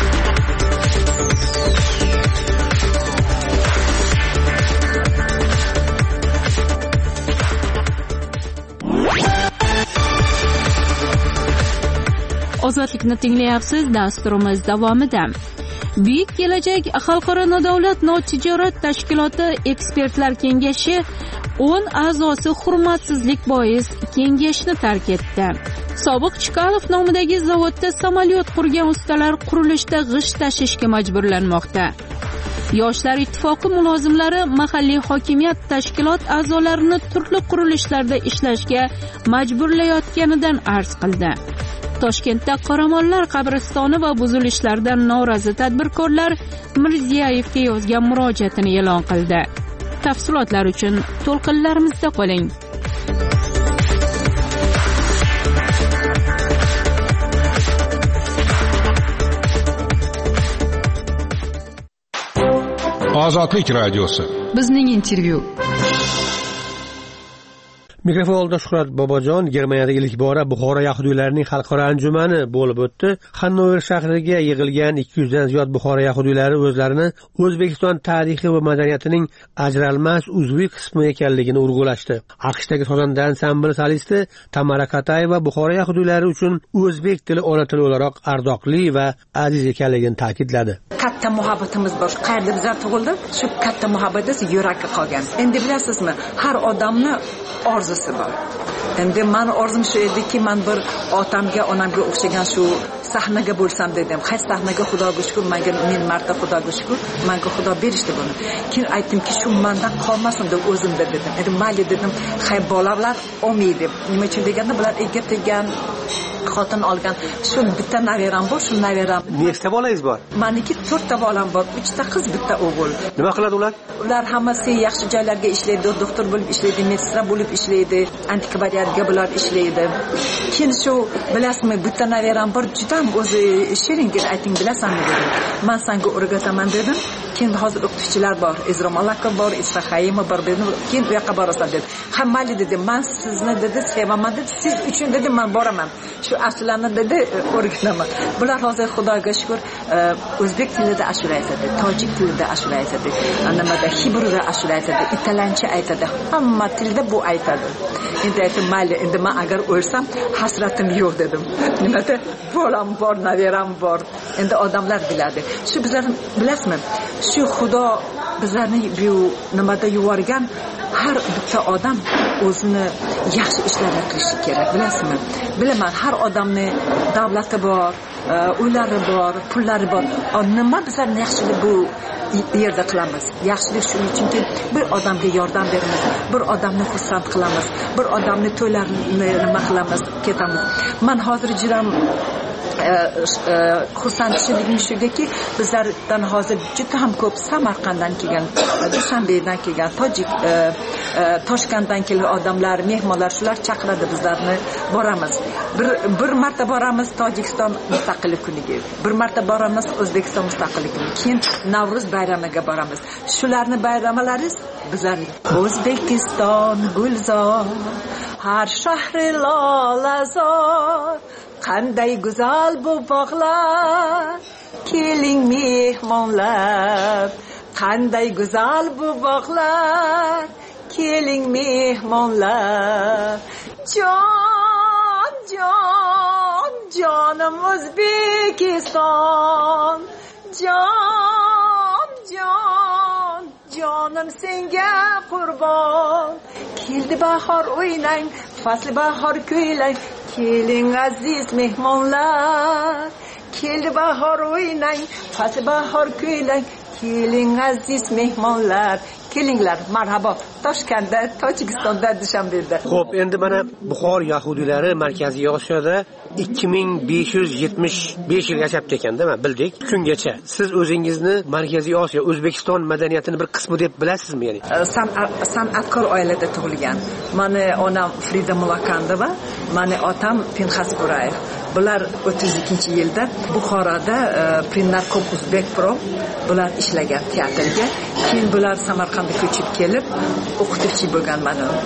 Ozodlikni tinglayapsiz. Dasturimiz davomida Buyuk kelajak xalqaro nodavlat notijorat tashkiloti ekspertlar kengashi o'n a'zosi hurmatsizlik bois kengashni tark etdi. Sobiq Chkalov nomidagi zavodda samolyot qurgan ustalar qurilishda g'isht tashishga majburlanmoqda. Yoshlar ittifoqi mulozimlari mahalliy hokimiyat tashkilot a'zolarini turli qurilishlarda ishlashga majburlayotganidan arz qildi. Toshkentda Qoramollar qabristoni va buzilishlardan norozi tadbirkorlar Mirziyoyevga yozgan murojaatini e'lon qildi. Tafsilotlar uchun to'lqinlarimizda qoling. Ozodlik radiosi. Bizning intervyu. Mikrofonda Shuhrat Bobojon. Germaniyada ilk bora Buxoro yahudiylarining xalqaro anjumani bo'lib o'tdi. Hannover shahriga yig'ilgan ikki yuz dan ziyod Buxoro yahudiylari o'zlarini O'zbekiston tarixi va madaniyatining ajralmas uzviy qismi ekanligini urg'ulashdi. AQShdagi sozanda ansambl solisti Tamara Katayeva Buxoro yahudiylari uchun o'zbek tili ona tili o'laroq ardoqli va aziz ekanligini ta'kidladi. Katta muhabbatimiz bor. Qayerda bizlar tug'ildik, shu katta muhabbatimiz yurakka qolgan. Endi bilasizmi, har odamni orzusi bor. Endi meni orzum shu ediki, men bir otamga, onamga o'xshagan shu sahnaga bo'lsam dedim. Qaysi sahnaga Xudoga shukr, menga men marta Xudoga shukr, menga Xudo berishdi buni. Keyin aytdimki, shu mendan qolmasin deb o'zimda dedim. Endi mayli dedim, hay bolalar olmaydi. Nima uchun deganda, bular ega tegan xotin olgan. Shu bitta naveram bor, shu naveram. Nechta bolangiz bor? Meniki to'rtta bolam bor, uchta qiz, bitta o'g'il. Nima qiladi ular? Ular hammasi yaxshi joylarga ishlaydi, doktor bo'lib ishlaydi, meditsina bo'lib ishlaydi, antikvariatga bular ishlaydi. Keyin shu bilasizmi, bitta naveram bor, juda ham o'zi shiringina ayting, bilasanmi dedim. Men senga o'rgataman dedim. Keyin hozir o'qituvchilar bor, Izrom Alakov bor, Isfahayimov bor dedim. Keyin u yoqqa borasan dedi. Hammali dedi, men sizni dedi sevaman dedi, siz uchun dedi men boraman. Shu ashulani dedi o'rgataman. Bular hozir Xudoga shukr o'zbek tilida ashula aytadi, tojik tilida ashula aytadi, nimada hibrida ashula aytadi, italyancha aytadi, hamma tilda bu aytadi. Endi aytdim, mayli, endi men agar o'lsam hasratim yo'q dedim. Nimada bolam bor, naveram bor. Endi odamlar biladi. Shu bizlar bilasizmi? Shu Xudo bizlarni bu nimada yuborgan har bitta odam o'zini yaxshi ishlarni qilishi kerak, bilasizmi? Bilaman, har odamni davlati bor, uylari bor, pullari bor. Nima bizlarni yaxshilik bu yerda qilamiz? Yaxshilik shuning uchunki bir odamga yordam beramiz, bir odamni xursand qilamiz, bir odamni to'ylarini nima qilamiz, ketamiz. Men hozir jiram xursandchiligim shugaki, bizlardan hozir juda ham ko'p Samarqanddan kelgan, Dushanbedan kelgan, Tojik, Toshkentdan kelgan odamlar, mehmonlar shular chaqiradi bizlarni, boramiz. Bir bir marta boramiz Tojikiston mustaqillik kuniga. Bir marta boramiz O'zbekiston mustaqillik kuniga. Keyin Navro'z bayramiga boramiz. Shularni bayramlariz bizlarning. O'zbekiston gulzor, har shahri lolazor. Qanday go'zal bu bog'lar, keling mehmonlar. Qanday go'zal bu bog'lar, keling mehmonlar. Jon, jon, jonim O'zbekiston. Jon, jon, jonim senga qurbon. Keldi bahor o'ynang, fasli bahor kuylang. Keling aziz mehmonlar, keldi bahor o'ynang, fasli bahor kuylang. Keling aziz mehmonlar, kelinglar, marhabo. Toshkentda, Tojikistonda, Dushanbeda. Xo'p, endi mana Buxoro yahudiylari Markaziy Osiyoda ikki ming besh yuz yetmish besh yil yashab ekanda, bildik, kungacha. Siz o'zingizni Markaziy Osiyo, O'zbekiston madaniyatini bir qismi deb bilasizmi, ya'ni? San'atkor oilada tug'ilgan. Meni onam Frida Mulakandova, meni otam Pinxas Burayev. Bular o'ttiz ikkinchi yilda Buxoroda Prinnarkom Uzbekpro bular ishlagan teatrga. Keyin bular Samarqandga ko'chib kelib o'qituvchi bo'lgan meni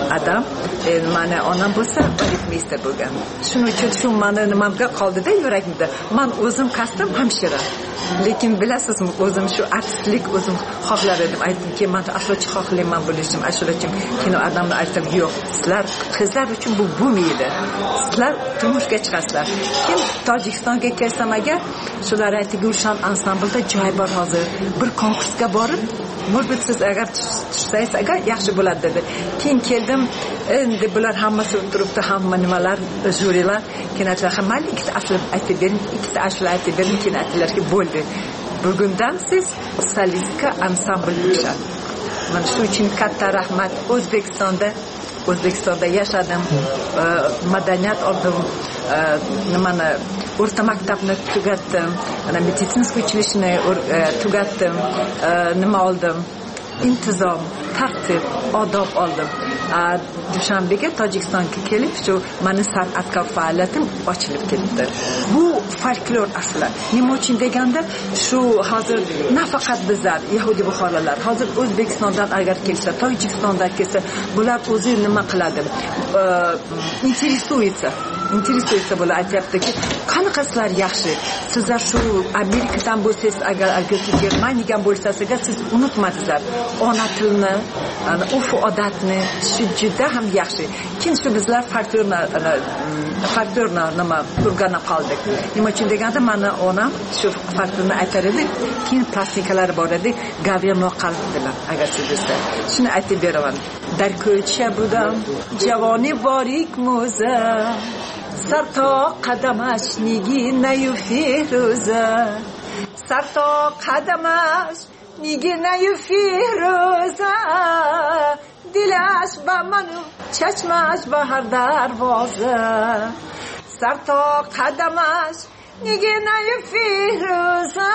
adam mani onam bo'lsa balletmeyster bo'lgan. Shuning uchun shu mani nimamga qoldida yurakimda. Men o'zim kasbim hamshira. Lekin bilasizmi, o'zim shu artistlik o'zim xohlar edim. Aytdimki, men ashulachi xohlayman bo'lishim, ashulachim kino odamni aytdim, yo'q, sizlar qizlar uchun bu bo'lmaydi. Sizlar turmushga chiqasizlar. Kim Tojikistonga kelsam agar, shular aytdi, Gulshan ansamblda joy bor hozir. Bir konkursga borib, может быть, siz agar tushsangiz agar yaxshi bo'ladi dedi. Keyin keldim, endi bular hammasi o'tiribdi, hamma nimalar, jurilar, keyin aytdilar, "Mayli, ikkita ashula aytib bering, ikkita ashula aytib bering", keyin aytdilarki, "Bo'ldi. Bugundan siz solistka ansambl bo'lishadi." Mana shu uchun katta rahmat. O'zbekistonda O'zbekistonda yashadim, madaniyat oldim, nimani o'rta maktabni tugatdim, ana meditsinskiy uchilishni tugatdim, nima oldim? Intizom, tartib, odob oldim. Dushanbega Tojikistonga kelib, shu meni san'atkor faoliyatim ochilib ketdi. Bu folklor asli. Nima uchun deganda, shu hozir nafaqat bizlar, yahudi buxorolar, hozir O'zbekistondan agar kelsa, Tojikistondan kelsa, bular o'zi nima qiladi? Interesuется. Interesuется bular aytayaptiki, qanaqa sizlar yaxshi. Sizlar shu Amerikadan bo'lsangiz, agar agar Germaniyadan bo'lsangiz, siz unutmadingizlar. Ona tilni, urf odatni, shu juda ham yaxshi. Keyin shu bizlar folklorni folklorni nima o'rganib qoldik. Nima uchun deganda, meni onam shu folklorni aytar edi. Keyin plastikalar bor edi, Gavrilo qalbdilar, agar siz bilsangiz. Shuni aytib beraman. Dar ko'cha budam, javoni borik moza. سر تا قدمش نیگی نیو فیروزه سر تا قدمش نیگی نیو فیروزه دلش با منو چشمش با هر دروازه سر تا قدمش نیگی نیو فیروزه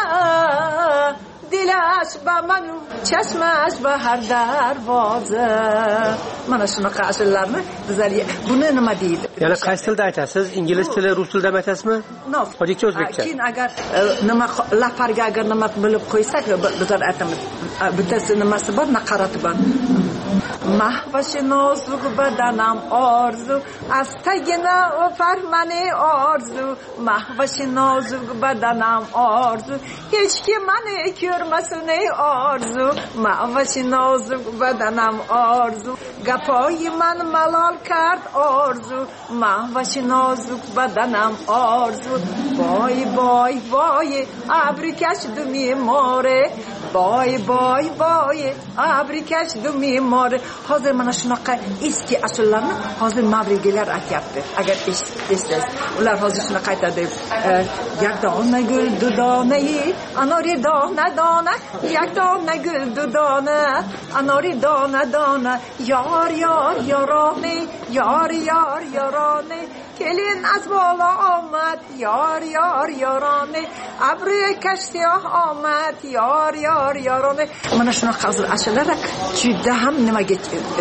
دلش با منو چشمش با هر دروازه. Mana shunaqa ashulalarni bizlar buni nima deydi? Ya'ni qaysi tilda aytasiz? Ingliz tili, rus tilida aytasizmi? Tojikcha, o'zbekcha. Keyin agar nima laparga agar nima bilib qo'ysak, bizlar aytamiz. Bittasi nimasi bor, naqarati bor. محوش نازک بدنم آرزو از تگنا و فرمنی آرزو محوش نازک بدنم آرزو هیچ کی منی کرمسونی آرزو محوش نازک بدنم آرزو گپای من ملال کرد آرزو محوش نازک بدنم آرزو بای بای بای ابری کش دومی ماره بای بای بای ابری کش دومی ماره. hozir mana shunaqa eski ashulalarni hozir mavrigelar aytyapti. Agar eslaysiz, ular hozir shunaqa aytadi. Yagdona gul dudonai, anori dona dona, yagdona gul dudona, anori dona dona, yor yor yoroni, yor yor yoroni. Kelin az bola omad, yor yor yoroni, abruy kashsiyah omad, yor yor yoroni. Mana shunaqa hozir ashulalar juda ham nimaga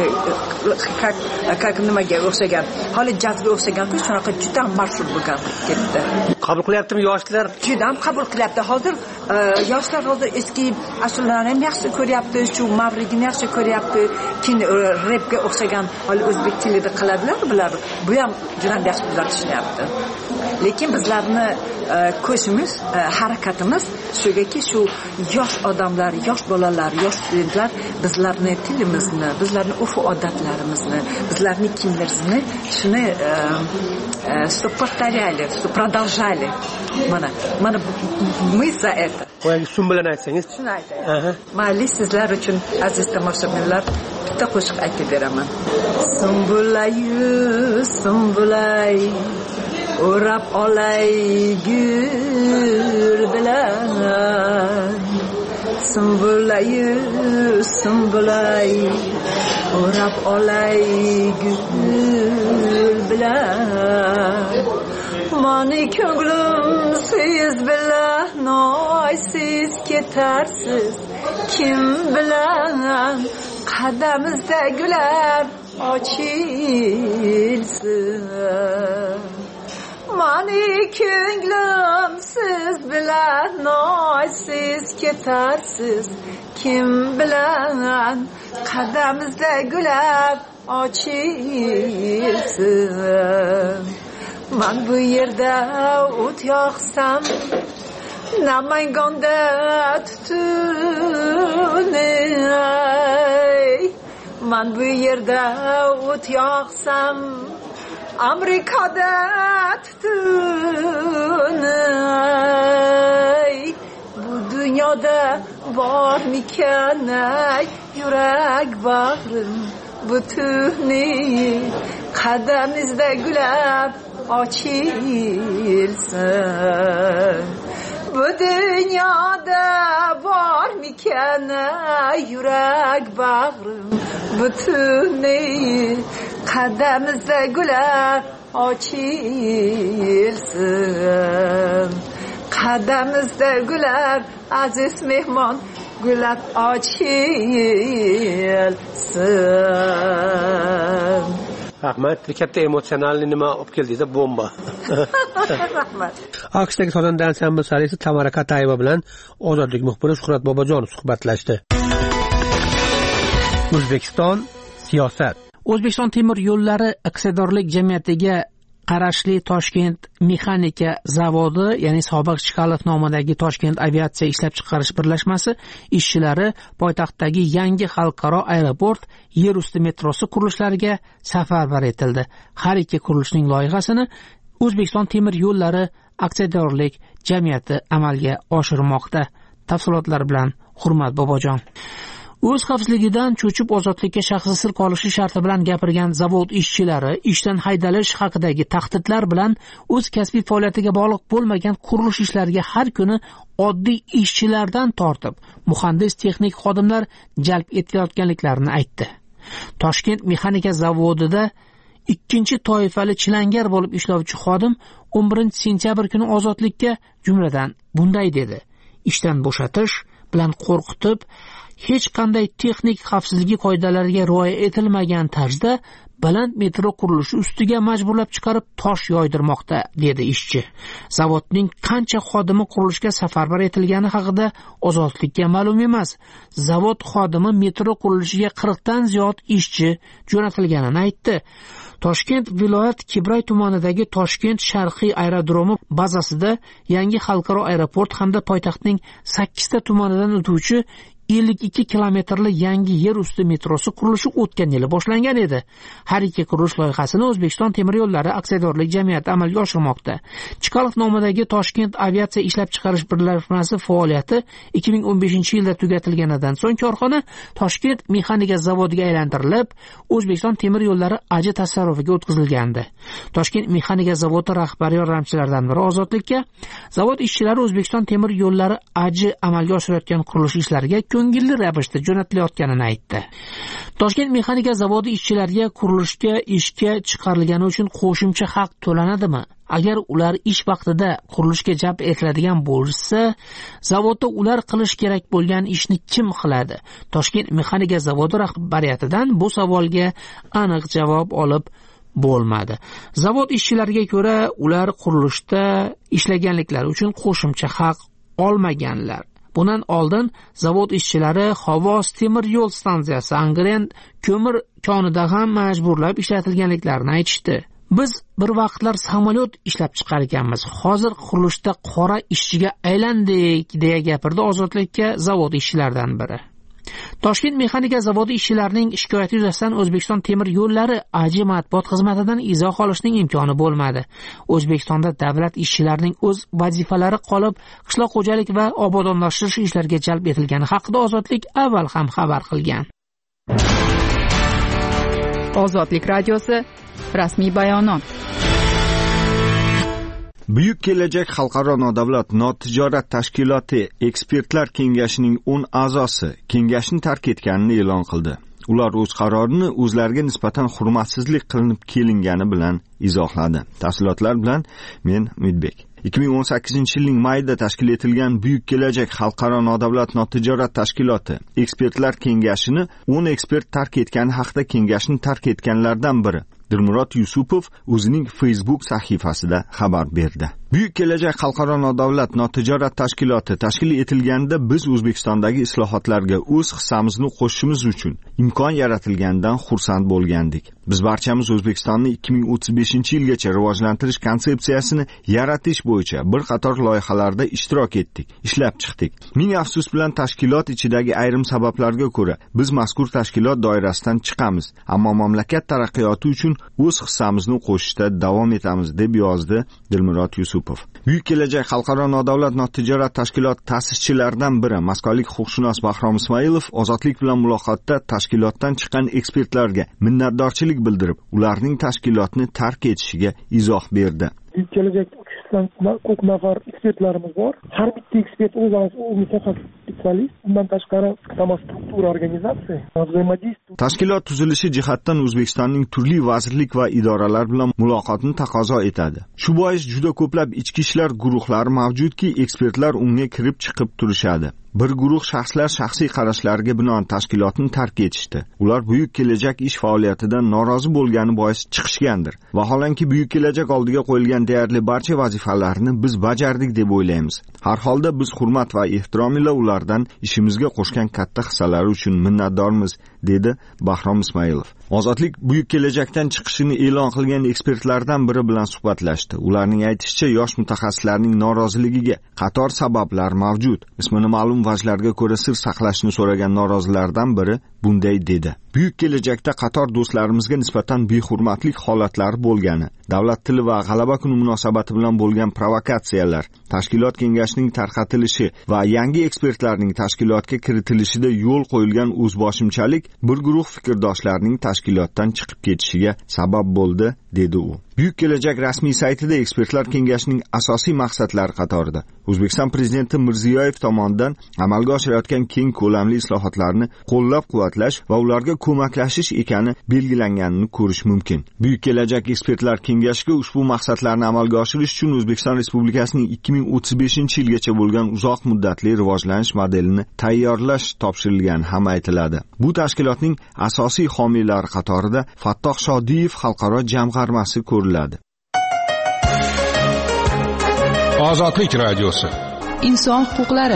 как nimaga o'xshagan, hali jazga o'xshagan, shunaqa juda ham mashhur bo'lgan ketdi. Qabul qilyaptimi yoshlar? Juda ham qabul qilyapti. Hozir yoshlar hozir eski ashulalarni ham yaxshi ko'ryapti, shu mavrigini yaxshi ko'ryapti. Keyin repga o'xshagan hali o'zbek tilida qiladilar bular. Bu ham juda ham yaxshi bizlar tushunyapti. Lekin bizlarni ko'shimiz, harakatimiz shugaki, shu yosh odamlar, yosh bolalar, yosh studentlar bizlarni tilimizni, bizlarni urf odatlarimizni, bizlarni kiyimlarimizni shuni что повторяли, что продолжали. Mana, mana мы за это. Qo'ying sum bilan aytsangiz. Shuni aytayman. Mayli, sizlar uchun aziz tomoshabinlar, bitta qo'shiq aytib beraman. Sumbulayu, sumbulay, o'rab olay gul bilan. Sumbulayu, sumbulay, o'rab olay gul bilan. Mani ko'nglim siz bilan noysiz ketarsiz, kim bilan qadamizda gular ochilsin. Mani ko'nglim siz bilan noysiz ketarsiz, kim bilan qadamizda gular ochilsin. Man bu yerda o't yoqsam, Namangonda tutun ey. Man bu yerda o't yoqsam, Amerikada tutun ey. Bu dunyoda bormikan ey, yurak bag'rim butuni, qadamizda gulab ochilsin. Bu dunyoda bormikan yurak bag'rim butuni, qadamizda gullar ochilsin. Qadamizda gullar aziz mehmon gulab ochilsin. Rahmat, katta emotsionalni nima olib keldingiz, bomba. Rahmat. AQShdagi xonanda ansambl solisti Tamara Katayeva bilan Ozodlik muxbiri Shuhrat Bobojonov suhbatlashdi. O'zbekiston siyosat. O'zbekiston temir yo'llari aksiyadorlik jamiyatiga qarashli Toshkent mexanika zavodi, ya'ni sobiq Chkalov nomidagi Toshkent aviatsiya ishlab chiqarish birlashmasi ishchilari poytaxtdagi yangi xalqaro aeroport yer usti metrosi qurilishlariga safarbar etildi. Har ikki qurilishning loyihasini O'zbekiston temir yo'llari aksiyadorlik jamiyati amalga oshirmoqda. Tafsilotlar bilan Hurmat Bobojon. O'z xavfsizligidan cho'chib ozodlikka shaxsi sir qolishi sharti bilan gapirgan zavod ishchilari ishdan haydalish haqidagi tahdidlar bilan o'z kasbiy faoliyatiga bog'liq bo'lmagan qurilish ishlariga har kuni oddiy ishchilardan tortib muhandis texnik xodimlar jalb etilayotganliklarini aytdi. Toshkent mexanika zavodida ikkinchi toifali chilangar bo'lib ishlovchi xodim o'n birinchi sentyabr kuni ozodlikka jumladan bunday dedi: ishdan bo'shatish bilan qo'rqitib, hech qanday texnik xavfsizlik qoidalariga rioya etilmagan tarzda baland metro qurilishi ustiga majburlab chiqarib tosh yoydirmoqda, dedi ishchi. Zavodning qancha xodimi qurilishga safarbar etilgani haqida ozodlikka ma'lum emas. Zavod xodimi metro qurilishiga qirq dan ziyod ishchi jo'natilganini aytdi. Toshkent viloyat Kibray tumanidagi Toshkent Sharqiy aerodromi bazasida yangi xalqaro aeroport hamda poytaxtning sakkizta tumanidan o'tuvchi ellik ikki kilometrli yangi yer usti metrosi qurilishi o'tgan yili boshlangan edi. Har ikki qurilish loyihasini O'zbekiston temir yo'llari aksiyadorlik jamiyati amalga oshirmoqda. Chkalov nomidagi Toshkent aviatsiya ishlab chiqarish birlashmasi faoliyati ikki ming o'n beshinchi yilda tugatilganidan so'ng korxona Toshkent mexanika zavodiga aylantirilib, O'zbekiston temir yo'llari aji tasarrufiga o'tkazilgandi. Toshkent mexanika zavodi rahbari yordamchilaridan biri ozodlikka zavod ishchilari O'zbekiston temir yo'llari aji amalga oshirayotgan qurilish ishlariga ko'ngilli ravishda jo'natilayotganini aytdi. Toshkent mexanika zavodi ishchilariga qurilishga ishga chiqarilgani uchun qo'shimcha haq to'lanadimi? Agar ular ish vaqtida qurilishga jalb etiladigan bo'lsa, zavodda ular qilish kerak bo'lgan ishni kim qiladi? Toshkent mexanika zavodi rahbariyatidan bu savolga aniq javob olib bo'lmadi. Zavod ishchilariga ko'ra, ular qurilishda ishlaganliklari uchun qo'shimcha haq olmaganlar. Bundan oldin zavod ishchilari Xovos temir yo'l stansiyasi Angren ko'mir konida ham majburlab ishlatilganliklarini aytishdi. Biz bir vaqtlar samolyot ishlab chiqarganmiz. Hozir qurilishda qora ishchiga aylandik, deya gapirdi ozodlikka zavod ishchilaridan biri. Toshkent mexanika zavodi ishchilarining shikoyati yuzasidan O'zbekiston temir yo'llari aji matbuot xizmatidan izoh olishning imkoni bo'lmadi. O'zbekistonda davlat ishchilarining o'z vazifalari qolib, qishloq xo'jalik va obodonlashtirish ishlariga jalb etilgani haqida Ozodlik avval ham xabar qilgan. Ozodlik radiosi rasmiy bayonot. Buyuk kelajak xalqaro nodavlat notijorat tashkiloti ekspertlar kengashining o'n a'zosi kengashni tark etganini e'lon qildi. Ular o'z qarorini o'zlariga nisbatan hurmatsizlik qilinib kelingani bilan izohladi. Tafsilotlar bilan men Umidbek. ikki ming o'n sakkizinchi yilning mayida tashkil etilgan Buyuk kelajak xalqaro nodavlat notijorat tashkiloti ekspertlar kengashini o'n ekspert tark etgani haqida kengashni tark etganlardan biri Dilmurod Yusupov o'zining Facebook sahifasida xabar berdi. Buyuk kelajak xalqaro nodavlat notijorat tashkiloti tashkil etilganda biz O'zbekistondagi islohotlarga o'z hissamizni qo'shishimiz uchun imkon yaratilganidan xursand bo'lgandik. Biz barchamiz O'zbekistonni ikki ming o'ttiz beshinchi yilgacha rivojlantirish konsepsiyasini yaratish bo'yicha bir qator loyihalarda ishtirok etdik, ishlab chiqdik. Ming afsus bilan tashkilot ichidagi ayrim sabablarga ko'ra biz mazkur tashkilot doirasidan chiqamiz, ammo mamlakat taraqqiyoti uchun o'z hissamizni qo'shishda davom etamiz deb yozdi Dilmurod Yusupov. Buyuk kelajak xalqaro nodavlat notijorat tashkilot ta'sischilaridan biri Moskvalik huquqshunos Bahrom Ismoilov ozodlik bilan muloqotda tashkilotdan chiqqan ekspertlarga minnatdorchilik bildirib, ularning tashkilotni tark etishiga izoh berdi. Buyuk kelajak ko'p nafar ekspertlarimiz bor. Har bitta ekspert o'z o'z mutaxassis spetsialist. Bundan tashqari tamo struktura organizatsiya, взаимодействие. Tashkilot tuzilishi jihatdan O'zbekistonning turli vazirlik va idoralar bilan muloqotni taqozo etadi. Shu bois juda ko'plab ichki ishlar guruhlari mavjudki, ekspertlar unga kirib chiqib turishadi. Bir guruh shaxslar shaxsiy qarashlariga binoan tashkilotni tark etishdi. Ular buyuk kelajak ish faoliyatidan norozi bo'lgani bois chiqishgandir. Vaholanki buyuk kelajak oldiga qo'yilgan deyarli barcha vazifalarni biz bajardik deb o'ylaymiz. Har holda biz hurmat va ehtirom ila ulardan ishimizga qo'shgan katta hissalari uchun minnatdormiz, dedi Bahrom Ismoilov. Ozodlik buyuk kelajakdan chiqishini e'lon qilgan ekspertlardan biri bilan suhbatlashdi. Ularning aytishicha, yosh mutaxassislarning noroziligiga qator sabablar mavjud. Ismini ma'lum vajlarga ko'ra sir saqlashni so'ragan norozilardan biri bunday dedi. Buyuk kelajakda qator do'stlarimizga nisbatan behurmatlik holatlari bo'lgani, davlat tili va g'alaba kuni munosabati bilan bo'lgan provokatsiyalar, tashkilot kengashining tarqatilishi va yangi ekspertlarning tashkilotga kiritilishida yo'l qo'yilgan o'zboshimchalik bir guruh fikrdoshlarning tashkilotdan chiqib ketishiga sabab bo'ldi, dedi u. Buyuk kelajak rasmiy saytida ekspertlar kengashining asosiy maqsadlari qatorida O'zbekiston prezidenti Mirziyoyev tomonidan amalga oshirilayotgan keng ko'lamli islohotlarni qo'llab-quvvatlash va ularga ko'maklashish ekani belgilanganini ko'rish mumkin. Buyuk kelajak ekspertlar kengashiga ushbu maqsadlarni amalga oshirish uchun O'zbekiston Respublikasining ikki ming o'ttiz beshinchi yilgacha bo'lgan uzoq muddatli rivojlanish modelini tayyorlash topshirilgani ham aytiladi. Bu tashkilotning asosiy homiylari qatorida Fattoh Shodiyev xalqaro jamg'armasi ko'riladi. Ozodlik radiosi. Inson huquqlari.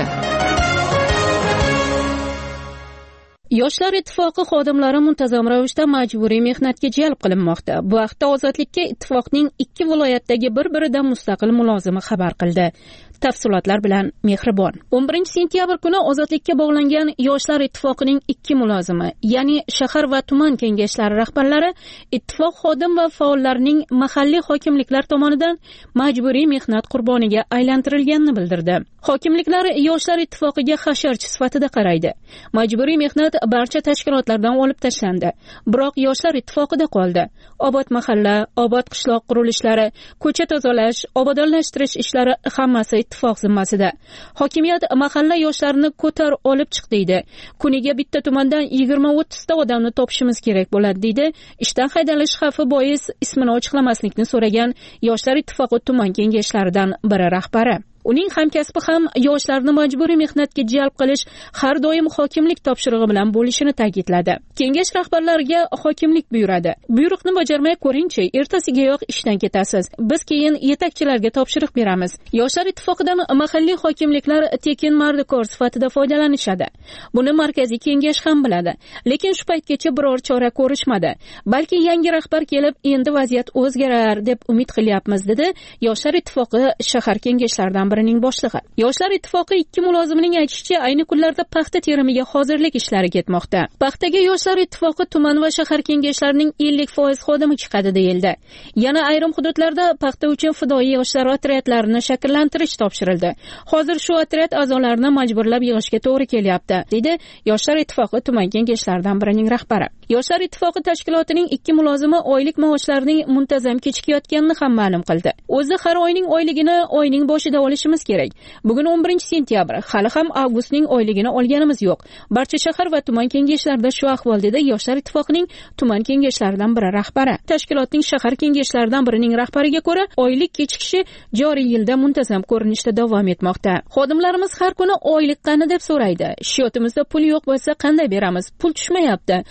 Yoshlar ittifoqi xodimlari muntazam ravishda majburiy mehnatga jalb qilinmoqda. Bu haqda Ozodlikka ittifoqning ikki viloyatdagi bir-biridan mustaqil mulozimi xabar qildi. Tafsilotlar bilan Mehribon. o'n birinchi sentyabr kuni Ozodlikka bog'langan Yoshlar ittifoqining ikki mulozimi, ya'ni shahar va tuman kengashlari rahbarlari ittifoq xodim va faollarining mahalliy hokimliklar tomonidan majburiy mehnat qurboniga aylantirilganini bildirdi. Hokimliklar Yoshlar ittifoqiga hasharchi sifatida qaraydi. Majburiy mehnat barcha tashkilotlardan olib tashlandi, biroq Yoshlar ittifoqida qoldi. Obod mahalla, obod qishloq qurilishlari, ko'cha tozalash, obodonlashtirish ishlari hammasi ittifoq zimmasida. Hokimiyat mahalla yoshlarini ko'tar olib chiq deydi. Kuniga bitta tumandan yigirma o'ttiz ta odamni topishimiz kerak bo'ladi deydi. Ishdan haydalish xavfi bois ismini ochiqlamaslikni so'ragan Yoshlar ittifoqi tuman kengashlaridan biri rahbari. Uning hamkasbi ham yoshlarni majburiy mehnatga jalb qilish har doim hokimlik topshirig'i bilan bo'lishini ta'kidladi. Kengash rahbarlariga hokimlik buyuradi. Buyruqni bajarmay ko'ringchi, ertasigayoq ishdan ketasiz. Biz keyin yetakchilarga topshiriq beramiz. Yoshlar ittifoqidan mahalliy hokimliklar tekin mardikor sifatida foydalanishadi. Buni markaziy kengash ham biladi. Lekin shu paytgacha biror chora ko'rishmadi. Balki yangi rahbar kelib, endi vaziyat o'zgarar deb umid qilyapmiz, dedi Yoshlar ittifoqi shahar kengashlaridan ning boshlig'i. Yoshlar ittifoqi ikki mulozimining aytishicha, ayni kunlarda paxta terimiga hozirlik ishlari ketmoqda. Paxtaga Yoshlar ittifoqi tuman va shahar kengashlarining ellik foiz xodimi chiqadi deyildi. Yana ayrim hududlarda paxta uchun fidoyi yoshlar otryadlarini shakllantirish topshirildi. Hozir shu otryad a'zolarini majburlab yig'ishga to'g'ri kelyapti, dedi Yoshlar ittifoqi tuman kengashlaridan birining rahbari. Yoshlar ittifoqi tashkilotining ikki mulozimi oylik maoshlarining muntazam kechikayotganini ham ma'lum qildi. O'zi har oyning oyligini oyning boshida olishimiz kerak. Bugun o'n birinchi sentyabr, hali ham avgustning oyligini olganimiz yo'q. Barcha shahar va tuman kengashlarida shu ahvol, dedi Yoshlar ittifoqining tuman kengashlaridan biri rahbari. Tashkilotning shahar kengashlaridan birining rahbariga ko'ra, oylik kechikishi joriy yilda muntazam ko'rinishda davom etmoqda. Xodimlarimiz har kuni oylik qani deb so'raydi. Shiotimizda pul yo'q bo'lsa qanday beramiz? Pul tushmayapti. Oylik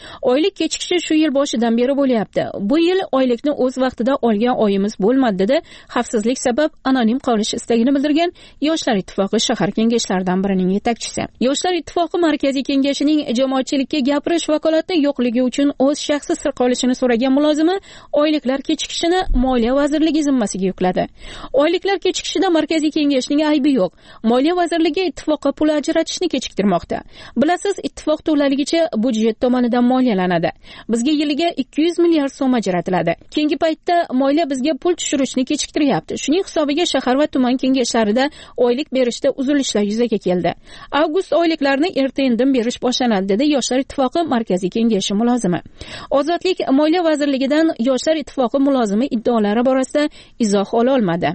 oylik kechikishi shu yil boshidan beri bo'lyapti. Bu yil oylikni o'z vaqtida olgan oyimiz bo'lmadi dedi xavfsizlik sabab anonim qolish istagini bildirgan Yoshlar ittifoqi shahar kengashlaridan birining yetakchisi. Yoshlar ittifoqi markaziy kengashining jamoatchilikka gapirish vakolati yo'qligi uchun o'z shaxsi sir qolishini so'ragan mulozimi oyliklar kechikishini Moliya vazirligi zimmasiga yukladi. Oyliklar kechikishida markaziy kengashning aybi yo'q. Moliya vazirligi ittifoqqa pul ajratishni kechiktirmoqda. Bilasiz, ittifoq to'laligicha budjet tomonidan moliyalanadi. Bizga yiliga ikki yuz milliard so'm ajratiladi. Keyingi paytda moliya bizga pul tushirishni kechiktiryapti. Shuning hisobiga shahar va tuman kengashlarida oylik berishda uzilishlar yuzaga keldi. Avgust oyliklarini erta-indin berish boshlanadi dedi Yoshlar ittifoqi markaziy kengashi mulozimi. Ozodlik Moliya vazirligidan Yoshlar ittifoqi mulozimi iddaolari borasida izoh ola olmadi.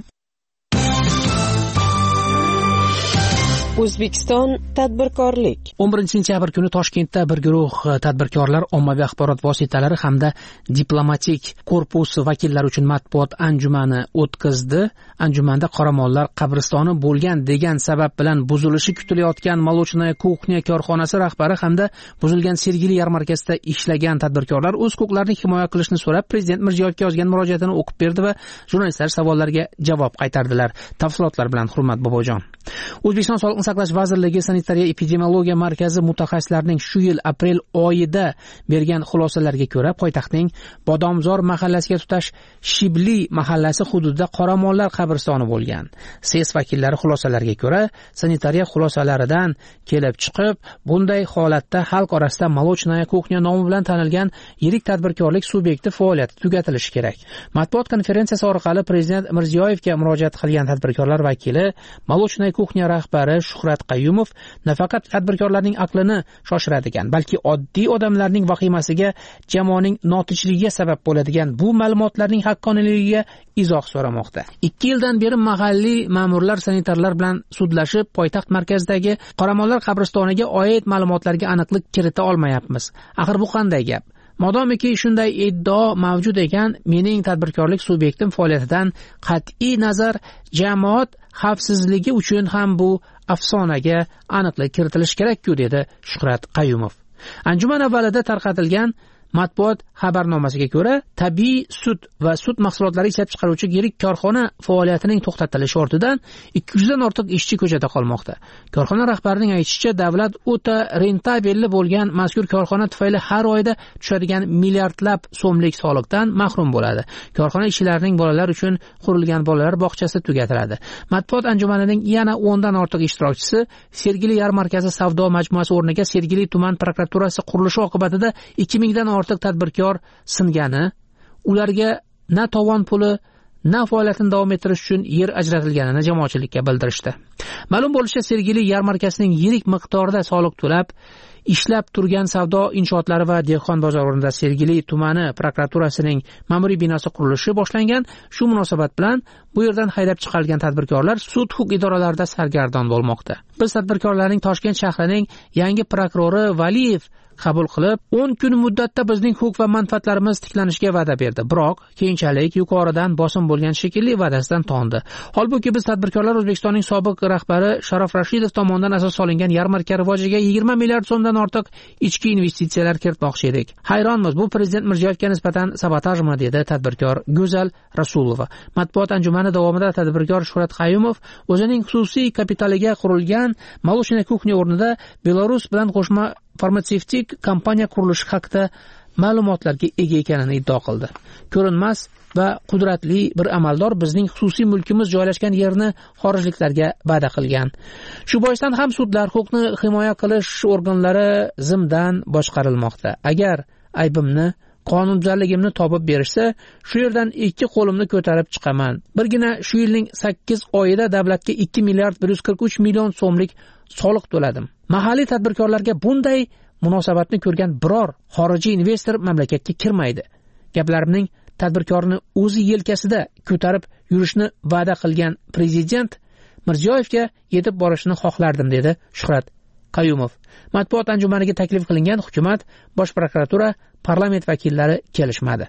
O'zbekiston tadbirkorlik. o'n birinchi sentyabr kuni Toshkentda bir guruh tadbirkorlar ommaviy axborot vositalari hamda diplomatik korpus vakillari uchun matbuot anjumani o'tkazdi. Anjumanda qoramollar qabristoni bo'lgan degan sabab bilan buzilishi kutilayotgan Molochная kuxnya korxonasi rahbari hamda buzilgan Sergeli yarmarkasida ishlagan tadbirkorlar o'z huquqlarini himoya qilishni so'rab Prezident Mirziyoyevga yozgan murojaatini o'qib berdi va jurnalistlar savollariga javob qaytardilar. Tafsilotlar bilan Hurmat Bobojon. O'zbekiston Sog'liqni saqlash vazirligi sanitariya epidemiologiya markazi mutaxassislarining shu yil aprel oyida bergan xulosalariga ko'ra poytaxtning Bodomzor mahallasiga tutash Shibli mahallasi hududida qoramollar qabristoni bo'lgan. S E S vakillari xulosalariga ko'ra sanitariya xulosalaridan kelib chiqib, bunday holatda xalq orasida Molochная kuxnya nomi bilan tanilgan yirik tadbirkorlik subyekti faoliyati tugatilishi kerak. Matbuot konferensiyasi orqali Prezident Mirziyoyevga murojaat qilgan tadbirkorlar vakili Molochная kuxnya rahbari Shuhrat Qayumov nafaqat tadbirkorlarning aqlini shoshiradigan, balki oddiy odamlarning vahimasiga, jamoaning notinchligiga sabab bo'ladigan bu ma'lumotlarning haqqoniyligiga izoh so'ramoqda. ikki yildan beri mahalliy ma'murlar sanitarlar bilan sudlashib, poytaxt markazidagi qoramollar qabristoniga oid ma'lumotlarga aniqlik kirita olmayapmiz. Axir bu qanday gap? Modomiki shunday iddao mavjud ekan, mening tadbirkorlik subyektim faoliyatidan qat'iy nazar jamoat xavfsizligi uchun ham bu afsonaga aniqlik kiritilishi kerak-ku, dedi Shuhrat Qayumov. Anjuman avvalida tarqatilgan matbuot xabarnomasiga ko'ra, tabiiy sut va sut mahsulotlari ishlab chiqaruvchi yirik korxona faoliyatining to'xtatilishi ortidan ikki yuz dan ortiq ishchi ko'chada qolmoqda. Korxona rahbarining aytishicha, davlat o'ta rentabelli bo'lgan mazkur korxona tufayli har oyda tushadigan milliardlab so'mlik soliqdan mahrum bo'ladi. Korxona ishchilarining bolalar uchun qurilgan bolalar bog'chasi tugatiladi. Matbuot anjumanining yana o'n dan ortiq ishtirokchisi Sergeli yarmarkasi savdo majmuasi o'rniga Sergeli tuman prokuraturasi qurilishi oqibatida ikki ming dan ortiq tadbirkor singani, ularga na tovon puli, na faoliyatini davom ettirish uchun yer ajratilganini jamoatchilikka bildirishdi. Ma'lum bo'lishicha, Sergeli yarmarkasining yirik miqdorda soliq to'lab ishlab turgan savdo inshootlari va dehqon bozor o'rnida Sergeli tumani prokuraturasining ma'muriy binosi qurilishi boshlangan. Shu munosabat bilan bu yerdan haydab chiqarilgan tadbirkorlar sud huquq idoralarida sargardon bo'lmoqda. Biz tadbirkorlarning Toshkent shahrining yangi prokurori Valiyev qabul qilib, o'n kun muddatda bizning huquq va manfaatlarimiz tiklanishiga va'da berdi. Biroq keyinchalik yuqoridan bosim bo'lgan shekilli va'dasidan tondi. Holbuki biz tadbirkorlar O'zbekistonning sobiq rahbari Sharof Rashidov tomonidan asos solingan yarmarka rivojiga yigirma milliard so'mdan ortiq ichki investitsiyalar kiritmoqchi edik. Hayronmiz, bu Prezident Mirziyoyevga nisbatan sabotajmi, dedi tadbirkor Go'zal Rasulova. Matbuot anjumani davomida tadbirkor Shuhrat Qayumov o'zining xususiy kapitaliga qurilgan Molochная kuxnya o'rnida Belarus bilan qo'shma farmatsevtik kompaniya qurilishi haqida ma'lumotlarga ega ekanini iddao qildi. Ko'rinmas va qudratli bir amaldor bizning xususiy mulkimiz joylashgan yerni xorijliklarga va'da qilgan. Shu boisdan ham sudlar, huquqni himoya qilish organlari zimdan boshqarilmoqda. Agar aybimni, qonunbuzarligimni topib berishsa, shu yerdan ikki qo'limni ko'tarib chiqaman. Birgina shu yilning sakkiz oyida davlatga ikki milliard bir yuz qirq uch million so'mlik soliq to'ladim. Mahalliy tadbirkorlarga bunday munosabatni ko'rgan biror xorijiy investor mamlakatga kirmaydi. Gaplarimning tadbirkorni o'zi yelkasida ko'tarib yurishni va'da qilgan Prezident Mirziyoyevga yetib borishni xohlardim, dedi Shuhrat Qayumov. Matbuot anjumaniga taklif qilingan hukumat, bosh prokuratura, parlament vakillari kelishmadi.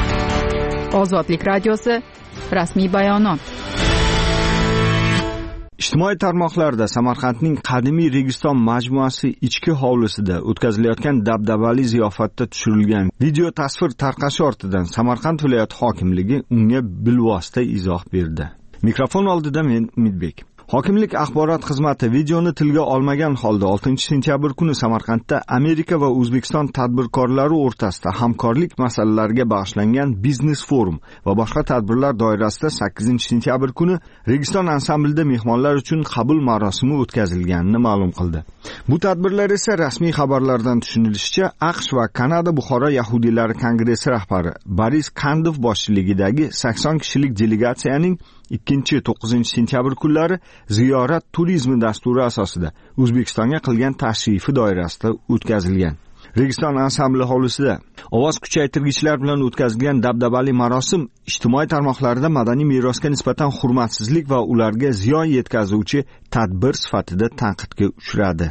Ozodlik radiosi rasmiy bayonot. Ijtimoiy tarmoqlarda Samarqandning qadimiy Registon majmuasi ichki hovlisida o'tkazilayotgan dabdabali ziyofatda tushirilgan video tasvir tarqashi ortidan Samarqand viloyati hokimligi unga bilvosita izoh berdi. Mikrofon oldida men Umidbek. Hokimlik axborot xizmati videoni tilga olmagan holda oltinchi sentyabr kuni Samarqandda Amerika va O'zbekiston tadbirkorlari o'rtasida hamkorlik masalalariga bag'ishlangan biznes forum va boshqa tadbirlar doirasida sakkizinchi sentyabr kuni Registon ansamblida mehmonlar uchun qabul marosimi o'tkazilganini ma'lum qildi. Bu tadbirlar esa rasmiy xabarlardan tushunilishicha AQSh va Kanada Buxoro yahudiylari kongressi rahbari Boris Kandov boshchiligidagi sakson kishilik delegatsiyaning ikkinchi to'qqizinchi sentyabr kunlari ziyorat turizmi dasturi asosida O'zbekistonga qilgan tashrifi doirasida o'tkazilgan. Registon ansambli hovlisida ovoz kuchaytirgichlar bilan o'tkazilgan dabdabali marosim ijtimoiy tarmoqlarda madaniy merosga nisbatan hurmatsizlik va ularga ziyon yetkazuvchi tadbir sifatida tanqidga uchradi.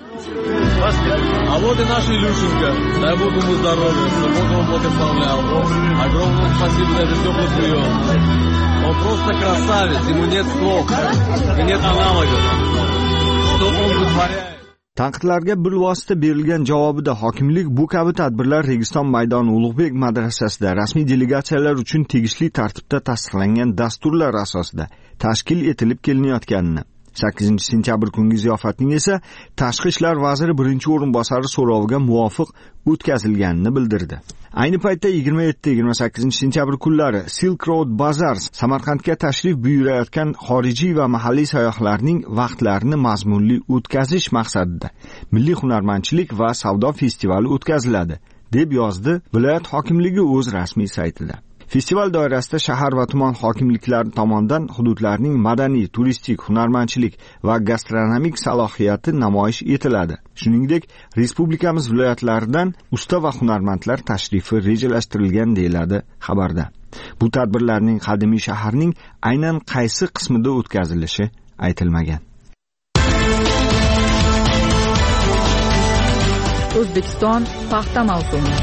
А вот и наша Илюшенька. Дай Бог ему здоровья, чтобы Бог ему благословлял. Огромное спасибо за этот теплый прием. Он просто красавец, ему нет слов, и нет аналогов. Что он вытворяет? Tanqidlarga bilvosita berilgan javobida hokimlik bu kabi tadbirlar Registon maydoni Ulug'bek madrasasida rasmiy delegatsiyalar uchun tegishli tartibda tasdiqlangan dasturlar asosida tashkil etilib kelinayotganini, sakkizinchi sentyabr kungi ziyofatning esa Tashqi ishlar vaziri birinchi o'rinbosari so'roviga muvofiq o'tkazilganini bildirdi. Ayni paytda yigirma yetti yigirma sakkizinchi sentyabr kunlari Silk Road Bazaar Samarqandga tashrif buyurayotgan xorijiy va mahalliy sayyohlarning vaqtlarini mazmunli o'tkazish maqsadida milliy hunarmandchilik va savdo festivali o'tkaziladi, deb yozdi viloyat hokimligi o'z rasmiy saytida. Festival doirasida shahar va tuman hokimliklari tomonidan hududlarning madaniy, turistik, hunarmandchilik va gastronomik salohiyati namoyish etiladi. Shuningdek, respublikamiz viloyatlaridan usta va hunarmandlar tashrifi rejalashtirilgan deyiladi xabarda. Bu tadbirlarning qadimiy shaharning aynan qaysi qismida o'tkazilishi aytilmagan. O'zbekiston paxta mavsumi.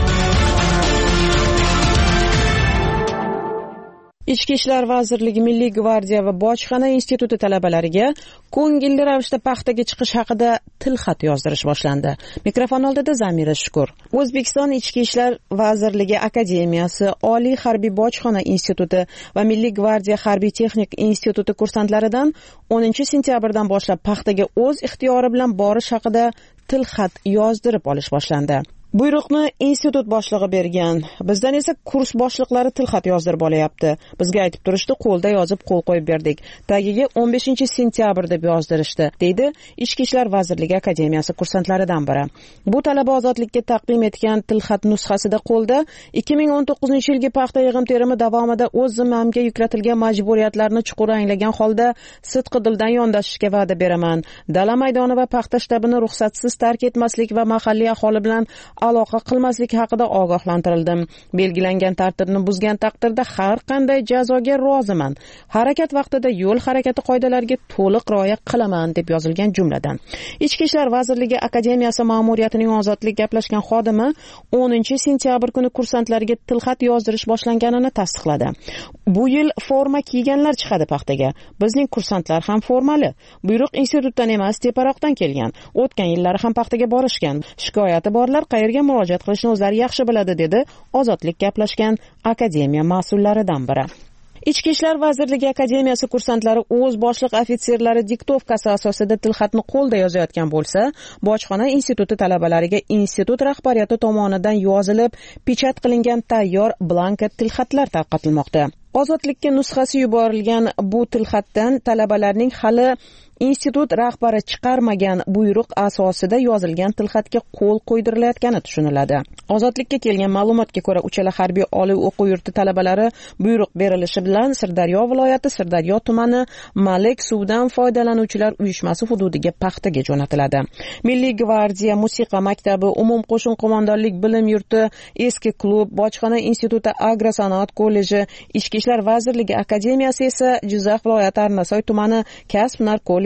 Ichki ishlar vazirligi, Milliy gvardiya va bojxona instituti talabalariga ko'ngilli ravishda paxtaga chiqish haqida tilxat yozdirish boshlandi. Mikrofon oldida Zamira Shukur. O'zbekiston Ichki ishlar vazirligi akademiyasi, Oliy harbiy bojxona instituti va Milliy gvardiya harbiy texnik instituti kursantlaridan o'ninchi sentyabrdan boshlab paxtaga o'z ixtiyori bilan borish haqida tilxat yozdirib olish boshlandi. Buyruqni institut boshlig'i bergan. Bizdan esa kurs boshliqlari tilxat yozdirib olyapti. Bizga aytib turishdi, qo'lda yozib qo'l qo'yib berdik. Tagiga o'n beshinchi sentyabr deb yozdirishdi, deydi Ichki ishlar vazirligi akademiyasi kursantlaridan biri. Bu talaba ozodlikka taqdim etgan tilxat nusxasida qo'lda ikki ming o'n to'qqizinchi yilgi paxta yig'im-terimi davomida o'z zimmamga yuklatilgan majburiyatlarni chuqur anglagan holda sidqi dildan yondashishga va'da beraman. Dala maydoni va paxta shtabini ruxsatsiz tark etmaslik va mahalliy aholi bilan aloqa qilmaslik haqida ogohlantirildim. Belgilangan tartibni buzgan taqdirda har qanday jazoga roziman. Harakat vaqtida yo'l harakati qoidalariga to'liq rioya qilaman deb yozilgan jumladan. Ichki ishlar vazirligi akademiyasi ma'muriyatining ozodlik gaplashgan xodimi o'ninchi sentyabr kuni kursantlarga tilxat yozdirish boshlanganini tasdiqladi. Bu yil forma kiyganlar chiqadi paxtaga. Bizning kursantlar ham formali. Buyruq institutdan emas, teparoqdan kelgan. O'tgan yillari ham paxtaga borishgan. Shikoyati borlar qayerga murojaat qilishni o'zlari yaxshi biladi, dedi ozodlik gaplashgan akademiya mas'ullaridan biri. Ichki ishlar vazirligi akademiyasi kursantlari o'z boshliq ofitserlari diktovkasi asosida tilxatni qo'lda yozayotgan bo'lsa, bojxona instituti talabalariga institut rahbariyati tomonidan yozilib, pechat qilingan tayyor blanket tilxatlar tarqatilmoqda. Ozodlikka nusxasi yuborilgan bu tilxatdan talabalarning hali institut rahbari chiqarmagan buyruq asosida yozilgan tilxatga qo'l qo'ydirilayotgani tushuniladi. Ozodlikka kelgan ma'lumotga ko'ra, uchala harbiy oliy o'quv yurti talabalari buyruq berilishi bilan Sirdaryo viloyati Sirdaryo tumani Malik suvdan foydalanuvchilar uyushmasi hududiga paxtaga jo'natiladi. Milliy gvardiya musiqa maktabi, umum qo'shin qo'mondonlik bilim yurti, eski klub, bojxona instituti, agrosanoat kolleji, Ichki ishlar vazirligi akademiyasi esa Jizzax viloyati Arnasoy tumani kasb-hunar kolleji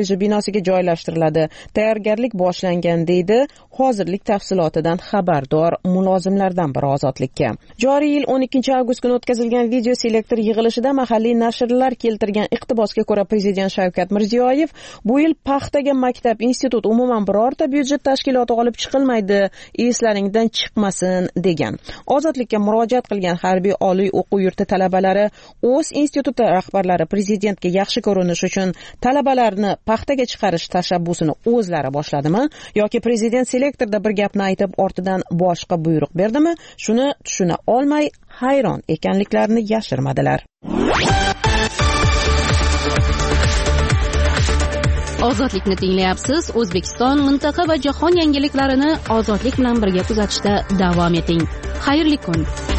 kolleji binosiga joylashtiriladi. Tayyorgarlik boshlangan deydi hozirlik tafsilotidan xabardor mulozimlardan biri Ozodlikka. Joriy yil o'n ikkinchi avgust kuni o'tkazilgan video selektor yig'ilishida mahalliy nashrlar keltirgan iqtibosga ko'ra prezident Shavkat Mirziyoyev bu yil paxtaga maktab, institut, umuman birorta byudjet tashkiloti olib chiqilmaydi, eslaringdan chiqmasin degan. Ozodlikka murojaat qilgan harbiy oliy o'quv yurti talabalari o'z instituti rahbarlari prezidentga yaxshi ko'rinish uchun talabalarni paxtaga chiqarish tashabbusini o'zlari boshladimi yoki prezident selektorda bir gapni aytib ortidan boshqa buyruq berdimi? Shuni tushuna olmay hayron ekanliklarini yashirmadilar. Ozodlikni tinglayapsiz. O'zbekiston, mintaqa va jahon yangiliklarini ozodlik bilan birga kuzatishda davom eting. Xayrli kun.